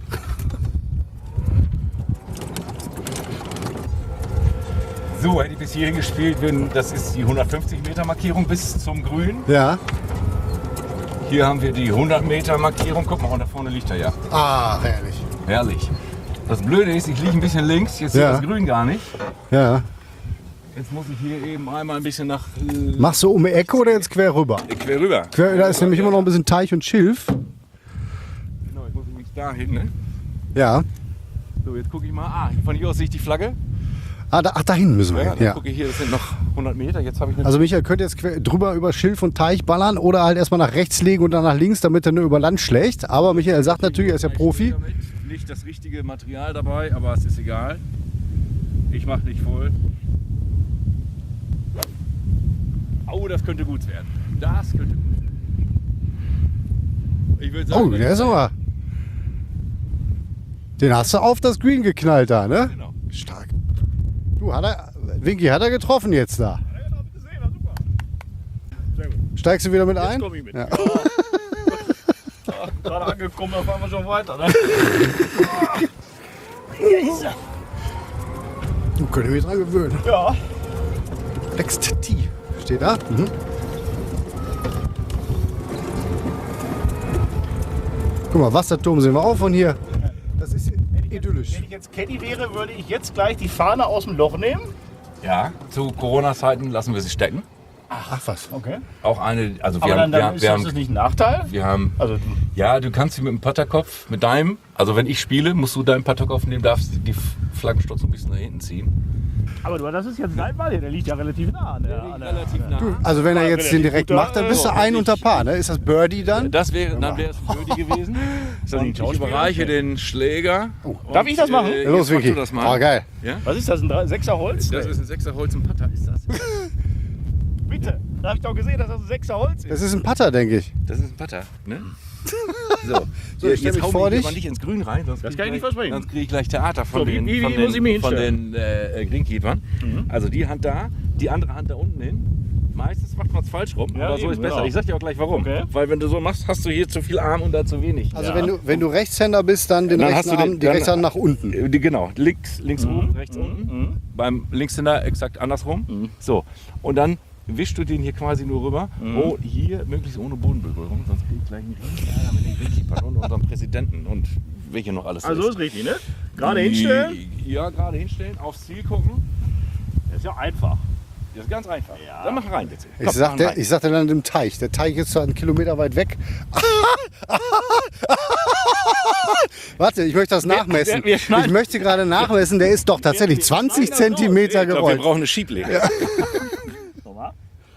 So, hätte ich bis hierhin gespielt, wenn, das ist die hundertfünfzig Meter Markierung bis zum Grün. Ja. Hier haben wir die hundert Meter Markierung. Guck mal, und da vorne liegt er ja. Ah, herrlich. Herrlich. Das Blöde ist, ich liege ein bisschen links, jetzt sehe Ja. ich das Grün gar nicht. Ja. Jetzt muss ich hier eben einmal ein bisschen nach äh, Machst du um die Ecke oder jetzt quer rüber? quer rüber. Quer, da ist nämlich immer noch ein bisschen Teich und Schilf. Genau, ich muss übrigens da hin, ne? Ja. So, jetzt gucke ich mal. Ah, von hier aus sehe ich die Flagge. Ah, da, ach, dahin müssen wir Ja, hin. dann Ja. gucke ich hier, das sind noch hundert Meter. Jetzt habe ich eine Also Michael könnte jetzt quer, drüber über Schilf und Teich ballern oder halt erstmal nach rechts legen und dann nach links, damit er nur über Land schlägt. Aber Michael sagt natürlich, er ist ja Profi. Damit. Nicht das richtige Material dabei, aber es ist egal. Ich mache nicht voll. Oh, das könnte gut werden. Das könnte gut werden. Ich würde sagen, Oh, der ist aber. Den hast du auf das Green geknallt da, ne? Genau. Stark. Du, hat er, Winky, hat er getroffen jetzt da? Steigst du wieder mit ein? Jetzt komm ich mit. Ja. Gerade angekommen, da fahren wir schon weiter. Ne? Du könntest mich dran gewöhnen. Ja. Next T. Steht da? Mhm. Guck mal, Wasserturm sehen wir auch von hier. Das ist idyllisch. Wenn ich jetzt Caddy wäre, würde ich jetzt gleich die Fahne aus dem Loch nehmen. Ja, zu Corona-Zeiten lassen wir sie stecken. Ach was. Okay. Auch eine, also wir Aber dann, haben, dann wir, ist wir das haben, nicht ein Nachteil. wir haben, Also, ja, du kannst sie mit dem Putterkopf, mit deinem, also wenn ich spiele, musst du deinen Putterkopf nehmen, darfst die Flaggensturz ein bisschen nach hinten ziehen. aber du, das ist jetzt dein Ball hier, der liegt ja relativ nah an der. An der Relativ nah. Also wenn er jetzt den direkt macht, dann bist du ein unter Paar, ne? Ist das Birdie dann? Das wäre, dann wäre es ein Birdie gewesen. Ist das nicht ein Und ich Schauspieler? überreiche den Schläger. Darf ich das machen? Äh, Los, jetzt machst Winky. du das mal. Oh, geil. Ja? Was ist das, ein Drei- Sechser Holz? Das ist ein Sechser Holz im Putter, ist das? Bitte, da habe ich doch gesehen, dass das ein Sechser Holz ist. Das ist ein Putter, denke ich. Das ist ein Putter, ne? So, So, ich stell mich hau vor mir dich. aber nicht ins Grün rein, sonst Das krieg kann ich nicht gleich- versprechen. Sonst kriege ich gleich Theater von So, wie- den, wie- von wie muss ich mich den, von hinstellen? den äh, Greenkeepern. Also die Hand da, die andere Hand da unten hin. Meistens macht man es falsch rum, Ja, aber so eben, ist besser. genau. Ich sag dir auch gleich warum. Okay. Weil wenn du so machst, hast du hier zu viel Arm und da zu wenig. Also Ja. wenn du wenn du Rechtshänder bist, dann den Dann rechten hast du den- Arm, die dann- rechte Hand nach unten. Äh, die- Genau, links, links oben, rechts Mhm. unten. Beim Linkshänder exakt andersrum. So, und dann wischst du den hier quasi nur rüber. Oh, hier möglichst ohne Bodenberührung, sonst krieg ich gleich einen riesen Ärger mit den Greenkeepern und unserem Präsidenten und welche noch alles Also ist. ist richtig, ne? Gerade hinstellen. Ja, gerade hinstellen, aufs Ziel gucken. Das ist ja einfach. Das ist ganz einfach. Ja. Dann mach rein bitte. Ich Komm, sagte, mach rein. ich sagte dann im Teich. Der Teich ist zwar einen Kilometer weit weg. Warte, ich möchte das nachmessen. wir- wir schneiden- Ich möchte gerade nachmessen. Der ist doch tatsächlich zwanzig Zentimeter Ich glaube, wir gerollt. brauchen eine Schiebleger. Nochmal.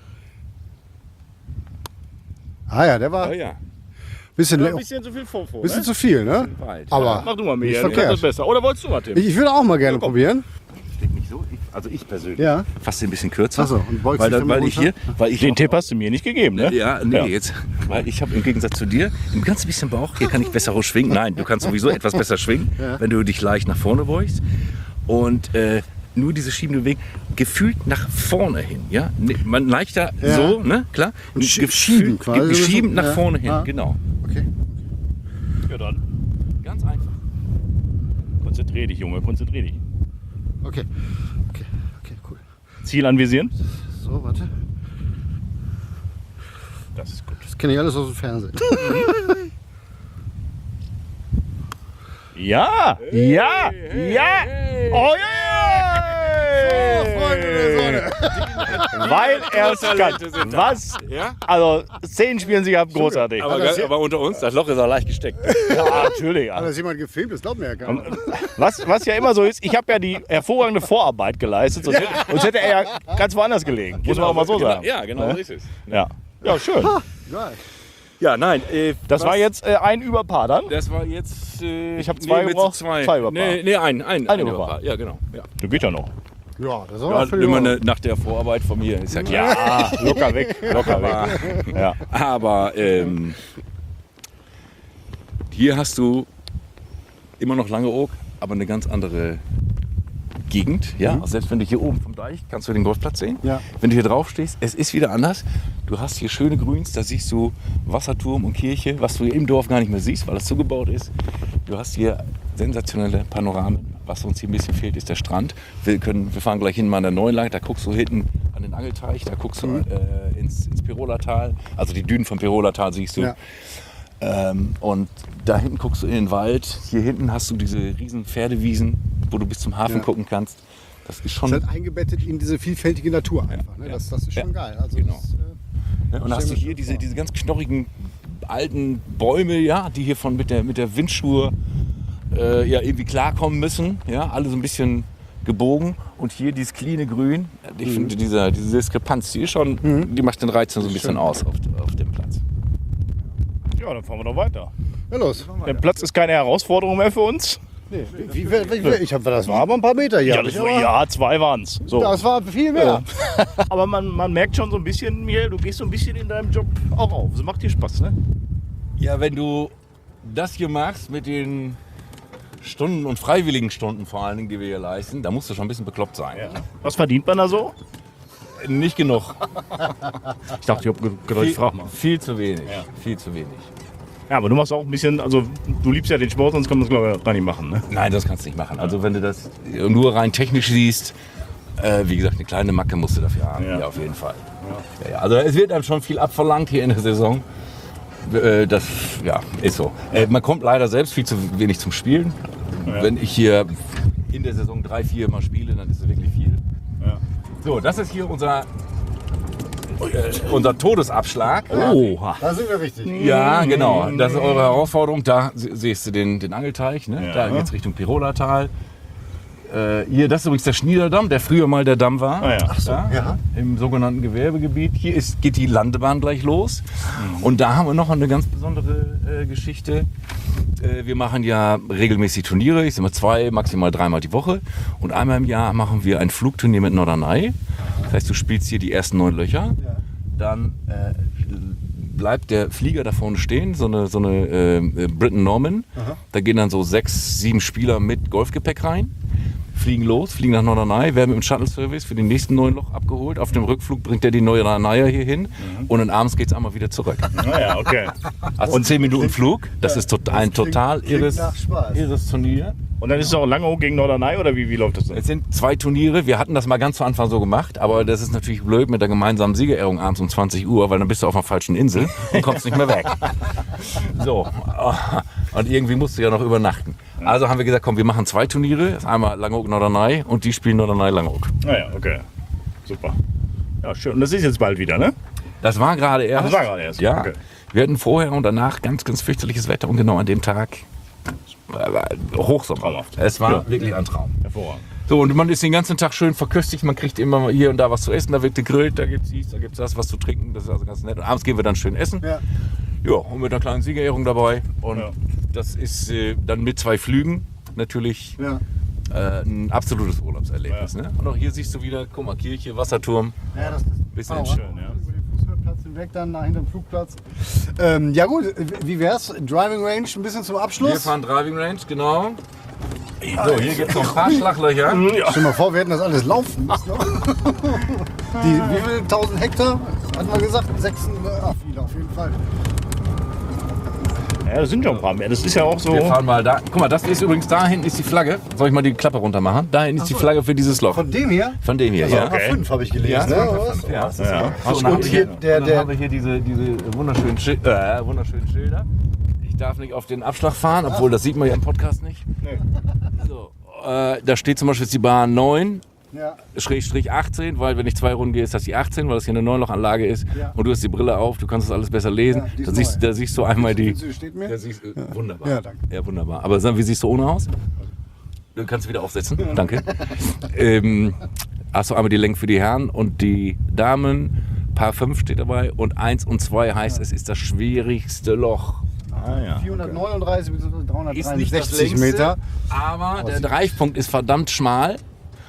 Ah ja, der war Oh ein ja. bisschen, Ja, ein le- bisschen zu viel Fofo, bisschen ne? zu viel, ne? Weit. Aber Mach du mal nicht mehr, das verkehrt. ist besser. Oder wolltest du mal, Tim? Ich, ich würde auch mal gerne komm. probieren. Steht nicht so. Ich, also ich persönlich. Ja. Fast ein bisschen kürzer. Ach so, und beugst weil, dich da, dann weil ich runter? hier, weil ich Den auch- Tipp hast du mir nicht gegeben, ne? Ja, nee, Ja. jetzt, weil ich habe im Gegensatz zu dir ein ganz bisschen Bauch. Hier kann ich besser schwingen. Nein, du kannst sowieso etwas besser schwingen, wenn du dich leicht nach vorne beugst. Und äh, nur diese schiebende Bewegung, gefühlt nach vorne hin. Ja? Nee, man leichter Ja. so, ne? Klar. Und sch- Gefühlt- schieben quasi. ge- Schieben nach Ja. vorne hin, Ah. genau. Okay. Ja, dann. Ganz einfach. Konzentrier dich, Junge, konzentrier dich. Okay. Okay. Okay, cool. Ziel anvisieren. So, warte. Das ist gut. Das kenne ich alles aus dem Fernsehen. Ja! Ja! Ja! Oh ja! Freunde der Sonne. Weil er es Talente kann. sind da. Was? Ja? Also, Szenen spielen sich ab großartig. Aber, aber unter uns, das Loch ist auch leicht gesteckt. Ja, natürlich. Hat das jemand gefilmt? Das glaubt mir ja keiner. Was, was ja immer so ist, ich habe ja die hervorragende Vorarbeit geleistet, sonst, hätte, sonst hätte er ja ganz woanders gelegen. Muss man auch mal so genau, sagen. Ja, genau Ne? so ist es. Ja, ja schön. Geil. Ja, nein. Äh, Das was- war jetzt äh, ein Überpaar dann. Das war jetzt. Äh, Ich hab zwei mit gebraucht, Zwei, zwei Überpaar. Nee, nee, ein. Ein, ein Überpaar. Überpaar. Ja, genau. Ja. Du geht ja noch. Ja, das ist Ja, aber völlig immer in eine, Ordnung. nach der Vorarbeit von mir, ist ja klar. Ja, locker weg, locker weg. Ja. Aber ähm, hier hast du immer noch Langeoog, aber eine ganz andere Gegend. Ja? Also selbst wenn du hier oben vom Deich, kannst du den Golfplatz sehen. Ja. Wenn du hier drauf stehst, es ist wieder anders. Du hast hier schöne Grüns, da siehst du Wasserturm und Kirche, was du im Dorf gar nicht mehr siehst, weil es zugebaut ist. Du hast hier sensationelle Panoramen. Was uns hier ein bisschen fehlt, ist der Strand. Wir, können, wir fahren gleich hin mal an der Neuen lang, da guckst du hinten an den Angelteich, da guckst du mhm. äh, ins, ins Pirolertal, also die Dünen vom Pirolertal siehst du. Ja. Ähm, und da hinten guckst du in den Wald, hier hinten hast du diese riesen Pferdewiesen, wo du bis zum Hafen ja. gucken kannst. Das ist schon... Das ist halt eingebettet in diese vielfältige Natur einfach. Ne? Ja. Das, das ist schon ja. geil. Also genau. das, äh, ja, und dann hast du hier diese, diese ganz knorrigen alten Bäume, ja, die hier von mit der, mit der Windschur äh, ja, irgendwie klarkommen müssen. Ja, alle so ein bisschen gebogen. Und hier dieses cleane Grün. Ich mhm. finde diese, diese Diskrepanz, die ist schon, mhm. die macht den Reiz so ein bisschen aus auf, auf dem Platz. Ja, dann fahren wir doch weiter. Ja, los. Der Platz ist keine Herausforderung mehr für uns. Nee, wie, wie, wie, wie, ich hab, das war aber ein paar Meter hier. Ja, das war, ja zwei waren es. So. Das war viel mehr. Ja. Aber man, man merkt schon so ein bisschen, Michael, du gehst so ein bisschen in deinem Job auch auf. Das macht dir Spaß, ne? Ja, wenn du das hier machst mit den Stunden und freiwilligen Stunden vor allen Dingen, die wir hier leisten, da musst du schon ein bisschen bekloppt sein. Ja. Was verdient man da so? Nicht genug. Ich dachte, ich habe gedacht, ich frage mal. Viel zu wenig, ja. viel zu wenig. Ja, aber du machst auch ein bisschen, also du liebst ja den Sport, sonst kann man das glaube ich gar nicht machen, ne? Nein, das kannst du nicht machen. Also wenn du das nur rein technisch siehst, äh, wie gesagt, eine kleine Macke musst du dafür haben, ja, ja auf jeden Fall. Ja. Ja, ja. Also es wird einem schon viel abverlangt hier in der Saison. Äh, das ja, ist so. Äh, man kommt leider selbst viel zu wenig zum Spielen. Ja. Wenn ich hier in der Saison drei, vier Mal spiele, dann ist es wirklich viel. Ja. So, das ist hier unser, äh, unser Todesabschlag. Oh, da sind wir richtig. Ja, genau. Das ist eure Herausforderung. Da siehst du den, den Angelteich. Ne? Ja. Da geht's Richtung Pirolertal. Äh, hier, das ist übrigens der Schniederdamm, der früher mal der Damm war. Ah, ja. Ach so, ja, ja. Im sogenannten Gewerbegebiet. Hier ist, geht die Landebahn gleich los. Mhm. Und da haben wir noch eine ganz besondere äh, Geschichte. Äh, wir machen ja regelmäßig Turniere. Ich sag mal zwei, maximal dreimal die Woche. Und einmal im Jahr machen wir ein Flugturnier mit Norderney. Das heißt, du spielst hier die ersten neun Löcher. Ja. Dann äh, bleibt der Flieger da vorne stehen, so eine, so eine äh, Britten Norman. Aha. Da gehen dann so sechs, sieben Spieler mit Golfgepäck rein. Fliegen los, fliegen nach Norderney, werden mit dem Shuttle-Service für den nächsten neuen Loch abgeholt. Auf dem Rückflug bringt er die Norderneyer hier hin mhm. und dann abends geht es einmal wieder zurück. Naja, okay. Also und zehn Minuten Flug, das ist tot, ein total irres, irres Turnier. Und dann ist es auch Langeoog gegen Norderney oder wie, wie läuft das dann? Es sind zwei Turniere, wir hatten das mal ganz zu Anfang so gemacht, aber das ist natürlich blöd mit der gemeinsamen Siegerehrung abends um zwanzig Uhr, weil dann bist du auf einer falschen Insel und kommst nicht mehr weg. So, und irgendwie musst du ja noch übernachten. Also haben wir gesagt, komm, wir machen zwei Turniere, einmal Langeoog, Norderney und die spielen Norderney, Langeoog. Naja, okay, super. Ja, schön. Und das ist jetzt bald wieder, ne? Das war gerade erst. Ach, das war gerade erst, ja. Okay. Wir hatten vorher und danach ganz, ganz fürchterliches Wetter und genau an dem Tag Hochsommer. Es war ja. wirklich ein Traum. Hervorragend. So, und man ist den ganzen Tag schön verköstigt, man kriegt immer hier und da was zu essen, da wird gegrillt, da gibt's dies, da gibt's das, was zu trinken, das ist also ganz nett. Und abends gehen wir dann schön essen. Ja. Ja, und mit einer kleinen Siegerehrung dabei. Und ja. das ist äh, dann mit zwei Flügen natürlich ja. äh, ein absolutes Urlaubserlebnis. Ja. Ne? Und auch hier siehst du wieder, guck mal, Kirche, Wasserturm. Ja, das ist bisschen oh, schön. Ja. Weg dann nach hinterm Flugplatz. Ähm, ja gut, wie wär's? Driving Range ein bisschen zum Abschluss? Wir fahren Driving Range, genau. So, hier gibt es noch ein paar Schlaglöcher. Ja. Stell dir mal vor, wir hätten das alles laufen müssen. Die, wie viele tausend Hektar? Hat man gesagt? Sechs, ach, viele auf jeden Fall. Ja, das sind schon ein paar mehr. Das ist ja auch so. Wir fahren mal da. Guck mal, das ist übrigens, da hinten ist die Flagge. Soll ich mal die Klappe runter machen? Da hinten ist die Flagge für dieses Loch. Von dem hier? Von dem hier, also ja. K fünf habe ich gelesen. Ja, ne? ja. ja. ja. So, und, und, hier, der, und dann der, haben wir hier diese, diese wunderschönen, Schild, äh, wunderschönen Schilder. Ich darf nicht auf den Abschlag fahren, obwohl das sieht man ja im Podcast nicht. Nee. So, äh, da steht zum Beispiel jetzt die Bahn neun. Ja. Schrägstrich achtzehn, weil wenn ich zwei Runden gehe, ist das die achtzehn, weil das hier eine Neunlochanlage ist. Ja. Und du hast die Brille auf, du kannst das alles besser lesen. Ja, da, siehst, da siehst du einmal die. Steht mir? Da siehst, ja. Wunderbar. Ja, danke. Ja, wunderbar. Aber sag, wie siehst du ohne aus? Du kannst wieder aufsetzen. Ja. Danke. ähm, hast du einmal die Länge für die Herren und die Damen. Paar fünf steht dabei. Und eins und zwei heißt, ja. es ist das schwierigste Loch. Ah, ja. vierhundertneununddreißig bis dreihundertdreiundsechzig ist nicht das längste, Meter. Aber der Reifpunkt ist verdammt schmal.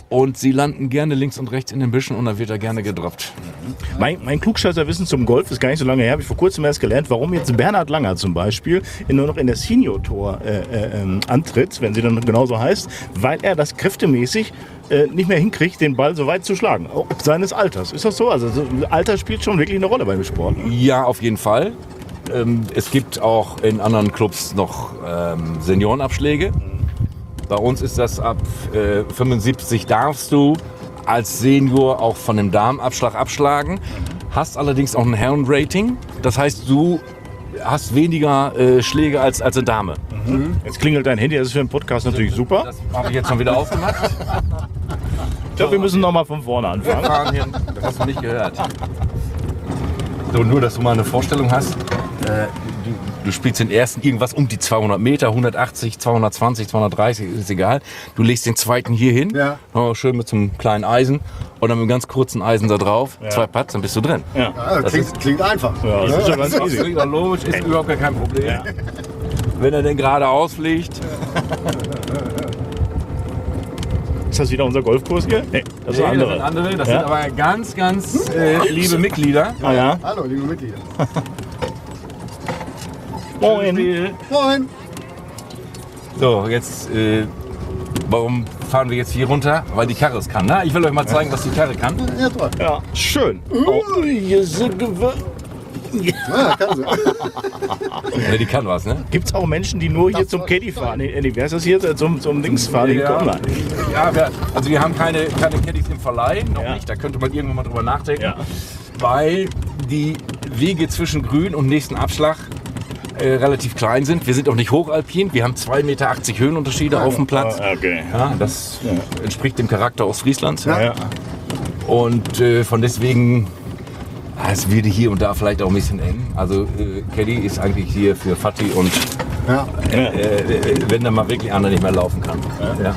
Und sie landen gerne links und rechts in den Büschen und dann wird er gerne gedroppt. Mein, mein Klugscheißerwissen zum Golf ist gar nicht so lange her, habe ich vor kurzem erst gelernt, warum jetzt Bernhard Langer zum Beispiel nur noch in der Senior Tour äh, äh, antritt, wenn sie dann genauso heißt, weil er das kräftemäßig äh, nicht mehr hinkriegt, den Ball so weit zu schlagen, ob seines Alters. Ist das so? Also so, Alter spielt schon wirklich eine Rolle beim Sport. Ja, auf jeden Fall. Ähm, es gibt auch in anderen Clubs noch ähm, Seniorenabschläge. Bei uns ist das ab äh, fünfundsiebzig darfst du als Senior auch von dem Damenabschlag abschlagen. Hast allerdings auch ein Herren-Rating. Das heißt, du hast weniger äh, Schläge als, als eine Dame. Mhm. Jetzt klingelt dein Handy, das ist für einen Podcast natürlich super. Das habe ich jetzt schon wieder aufgemacht. Ich glaube, wir müssen nochmal von vorne anfangen. Wir fahren hier, das hast du nicht gehört. So, nur, dass du mal eine Vorstellung hast. Äh, du, du spielst den ersten irgendwas um die zweihundert Meter, hundertachtzig, zweihundertzwanzig, zweihundertdreißig, ist egal. Du legst den zweiten hier hin, Ja. oh, schön mit so einem kleinen Eisen und dann mit einem ganz kurzen Eisen da drauf, Ja. zwei Putts, dann bist du drin. Ja. Ja, das klingt, klingt einfach. Ja, das ist ja ganz Das easy. ist logisch, ist überhaupt gar kein Problem. Ja. Wenn er denn gerade ausfliegt. Ist das wieder unser Golfkurs hier? Nee, das ist Nee, andere. Das sind andere, das Ja? sind aber ganz, ganz äh, liebe Mitglieder. Ah ja. Hallo, liebe Mitglieder. Moin. Moin. So, jetzt, äh, warum fahren wir jetzt hier runter? Weil die Karre es kann. Na, ich will euch mal zeigen, was die Karre kann. Ja, toll. Ja, schön. Oh, hier sind wir. Ja, kann sie. Ja, die kann was, ne? Gibt es auch Menschen, die nur hier zum Caddy fahren? Nee, nee, wie heißt das hier? Zum, zum Dings fahren? Die Ja, kommen da. ja wir, also wir haben keine, keine Caddies im Verleih, noch Ja. nicht. Da könnte man irgendwann mal drüber nachdenken. Ja. Weil die Wege zwischen Grün und nächsten Abschlag äh, relativ klein sind. Wir sind auch nicht hochalpin. Wir haben zwei Meter achtzig Höhenunterschiede auf dem Platz. Ah, okay. Ja, das entspricht dem Charakter Ostfrieslands. Ja. Ja. Und äh, von deswegen, ah, es wird hier und da vielleicht auch ein bisschen eng. Also äh, Caddy ist eigentlich hier für Fatih und Ja. äh, äh, wenn da mal wirklich einer nicht mehr laufen kann. Ja.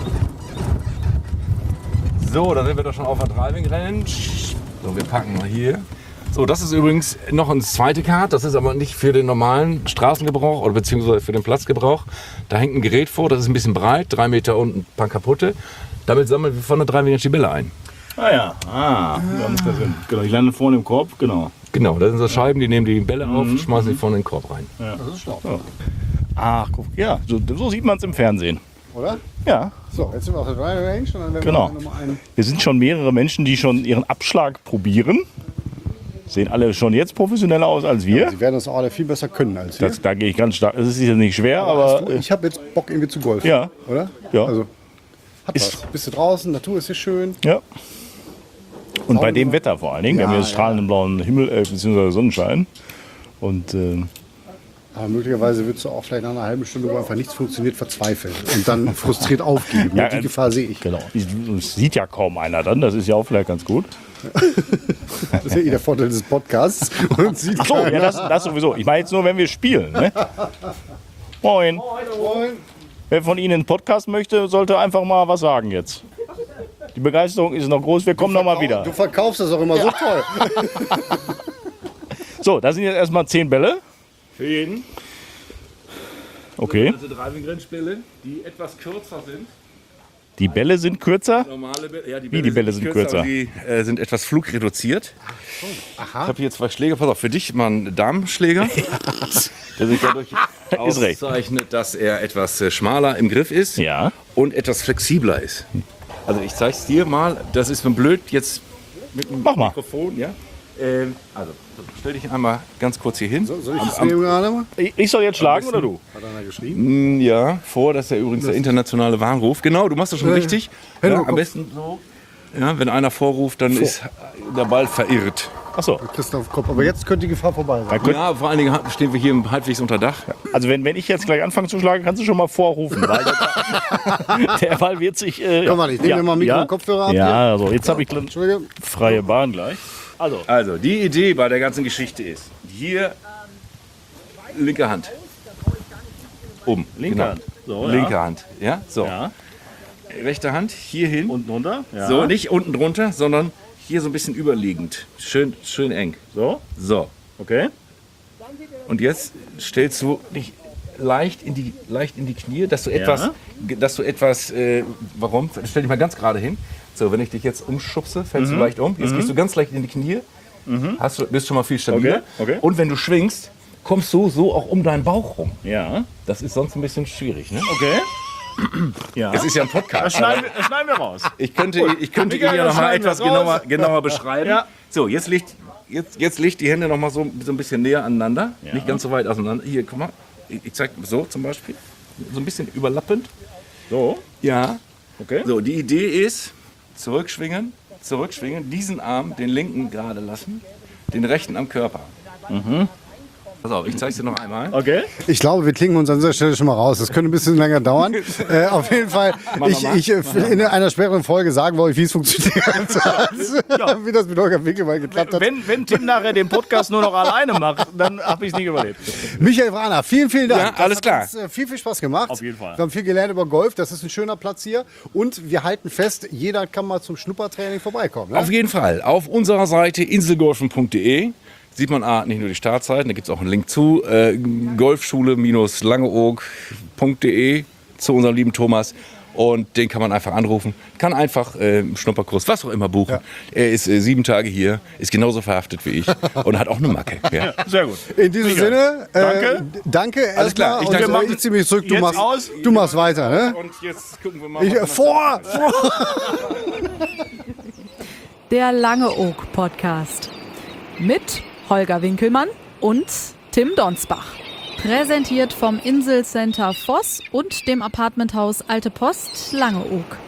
So, da sind wir doch schon auf der Driving Range. So, wir packen mal hier. So, das ist übrigens noch ein zweite Kart. Das ist aber nicht für den normalen Straßengebrauch oder beziehungsweise für den Platzgebrauch. Da hängt ein Gerät vor, das ist ein bisschen breit, drei Meter und ein paar kaputte. Damit sammeln wir von der Driving Range die Bälle ein. Ah ja. Ah, ja, macht das Sinn. Genau, ich lande vorne im Korb, genau. Genau, das sind so Scheiben, die nehmen die Bälle auf und schmeißen die vorne in den Korb rein. Das ist schlau. Ach, guck, ja, so, so sieht man es im Fernsehen. Oder? Ja, So, jetzt sind wir auf der Driving Range und dann werden Genau. wir nochmal einen. wir sind schon mehrere Menschen, die schon ihren Abschlag probieren. Sehen alle schon jetzt professioneller aus als wir. Sie werden das auch alle viel besser können als wir. Das, da gehe ich ganz stark. Es ist sicher nicht schwer, Hast aber du, äh, ich habe jetzt Bock irgendwie zu golfen. Ja. Oder? Ja. Also, hat Ist- was. Bist du draußen, Natur ist hier schön. ja. Und bei dem Wetter vor allen Dingen. Wir haben Ja, jetzt strahlenden blauen Himmel äh, bzw. Sonnenschein. Und äh, Aber möglicherweise würdest du auch vielleicht nach einer halben Stunde, wo einfach nichts funktioniert, verzweifeln und dann frustriert aufgeben. Ja, die äh, Gefahr sehe ich. genau. Es sieht ja kaum einer dann. Das ist ja auch vielleicht ganz gut. Das ist ja eh der Vorteil des Podcasts. Und sieht Ach so, keiner. ja, das, das sowieso. Ich meine jetzt nur, wenn wir spielen. Ne? Moin. Moin. Wer von Ihnen einen Podcast möchte, sollte einfach mal was sagen jetzt. Die Begeisterung ist noch groß. Wir kommen noch mal wieder. Du verkaufst das auch immer so toll. So, da sind jetzt erstmal zehn Bälle. Für jeden. Okay. Also Driving Range Bälle, die etwas kürzer sind. Die Bälle sind kürzer. Normale Bälle, ja, die Wie, die Bälle sind kürzer? aber Die äh, sind etwas flugreduziert. Ich habe hier zwei Schläger. Pass auf, für dich mal einen Damenschläger. Der sich dadurch Ist recht. auszeichnet, dass er etwas äh, schmaler im Griff ist Ja. und etwas flexibler ist. Also ich zeige es dir mal. Das ist mir blöd jetzt mit dem Mach mal. Mikrofon. Ja? Ähm, also stell dich einmal ganz kurz hier hin. Soll ich das nehmen gerade mal? Ich ich soll jetzt schlagen oder du? Hat einer geschrieben? Mm, Ja, vor, das ist ja übrigens der internationale Warnruf. Genau, du machst das schon Ja, ja. richtig. Hände Ja, hoch. am besten so. Ja, wenn einer vorruft, dann ist der Ball verirrt. Achso. Christoph Kopp. Aber jetzt könnte die Gefahr vorbei sein. Ja, vor allen Dingen stehen wir hier halbwegs unter Dach. Also wenn, wenn ich jetzt gleich anfange zu schlagen, kannst du schon mal vorrufen. Weil der, der Ball wird sich... Äh, Komm mal, ich nehme mir mal Mikro und Kopfhörer ab. Ja, also jetzt habe ich gl- Entschuldigung. freie Bahn gleich. Also, Also, die Idee bei der ganzen Geschichte ist, hier linke Hand. Oben. linke genau. Hand. So, Linke Hand. Ja, so. Ja. Rechte Hand hier hin. Unten runter. Ja. So, nicht unten drunter, sondern hier so ein bisschen überliegend. Schön, schön eng. So, So. okay. Und jetzt stellst du dich leicht in die, leicht in die Knie, dass du etwas, dass du etwas, äh, warum? Stell dich mal ganz gerade hin. So, wenn ich dich jetzt umschubse, fällst mhm. du leicht um. Jetzt mhm. gehst du ganz leicht in die Knie, mhm. hast du, bist schon mal viel stabiler. Okay. Okay. Und wenn du schwingst, kommst du so auch um deinen Bauch rum. Ja. Das ist sonst ein bisschen schwierig, ne? Okay. Ja. Es ist ja ein Podcast. Das schneiden, das schneiden wir raus. Ich könnte, ich könnte ihn ja noch mal etwas genauer, genauer beschreiben. Ja. So, jetzt liegt, jetzt, jetzt liegt die Hände noch mal so, so ein bisschen näher aneinander. Ja. Nicht ganz so weit auseinander. Hier, guck mal. Ich, ich zeig so zum Beispiel. So ein bisschen überlappend. So? Ja. Okay. So, die Idee ist, zurückschwingen, zurückschwingen, diesen Arm, den linken gerade lassen, den rechten am Körper. Mhm. Pass auf, ich zeig's dir noch einmal. Okay. Ich glaube, wir klingen uns an dieser Stelle schon mal raus. Das könnte ein bisschen länger dauern. äh, auf jeden Fall, ich, ich in einer späteren Folge sagen wollte, wie es funktioniert hat. Ja. Wie das mit Holger Winkelmann geklappt hat. Wenn, wenn Tim nachher den Podcast nur noch alleine macht, dann habe ich es nicht überlebt. Michael Wrana, vielen, vielen Dank. Ja, alles das klar. hat uns viel, viel Spaß gemacht. Auf jeden Fall. Wir haben viel gelernt über Golf. Das ist ein schöner Platz hier. Und wir halten fest, jeder kann mal zum Schnuppertraining vorbeikommen. Ne? Auf jeden Fall. Auf unserer Seite inselgolfen punkt de sieht man A, nicht nur die Startzeiten, da gibt es auch einen Link zu, äh, golfschule Langeoog punkt de zu unserem lieben Thomas. Und den kann man einfach anrufen, kann einfach äh, einen Schnupperkurs, was auch immer buchen. Ja. Er ist äh, sieben Tage hier, ist genauso verhaftet wie ich und hat auch eine Macke. Ja. Sehr gut. In diesem Sicher. Sinne, äh, danke. Danke. Alles klar. Ich, Ich danke. danke. ich ziehe mich zurück, du Jetzt machst, aus. du machst weiter. Ne? Und jetzt gucken wir mal. Ich, äh, vor! vor. Der Langeoog Podcast mit Holger Winkelmann und Tim Donsbach. Präsentiert vom Inselcenter Voss und dem Apartmenthaus Alte Post Langeoog.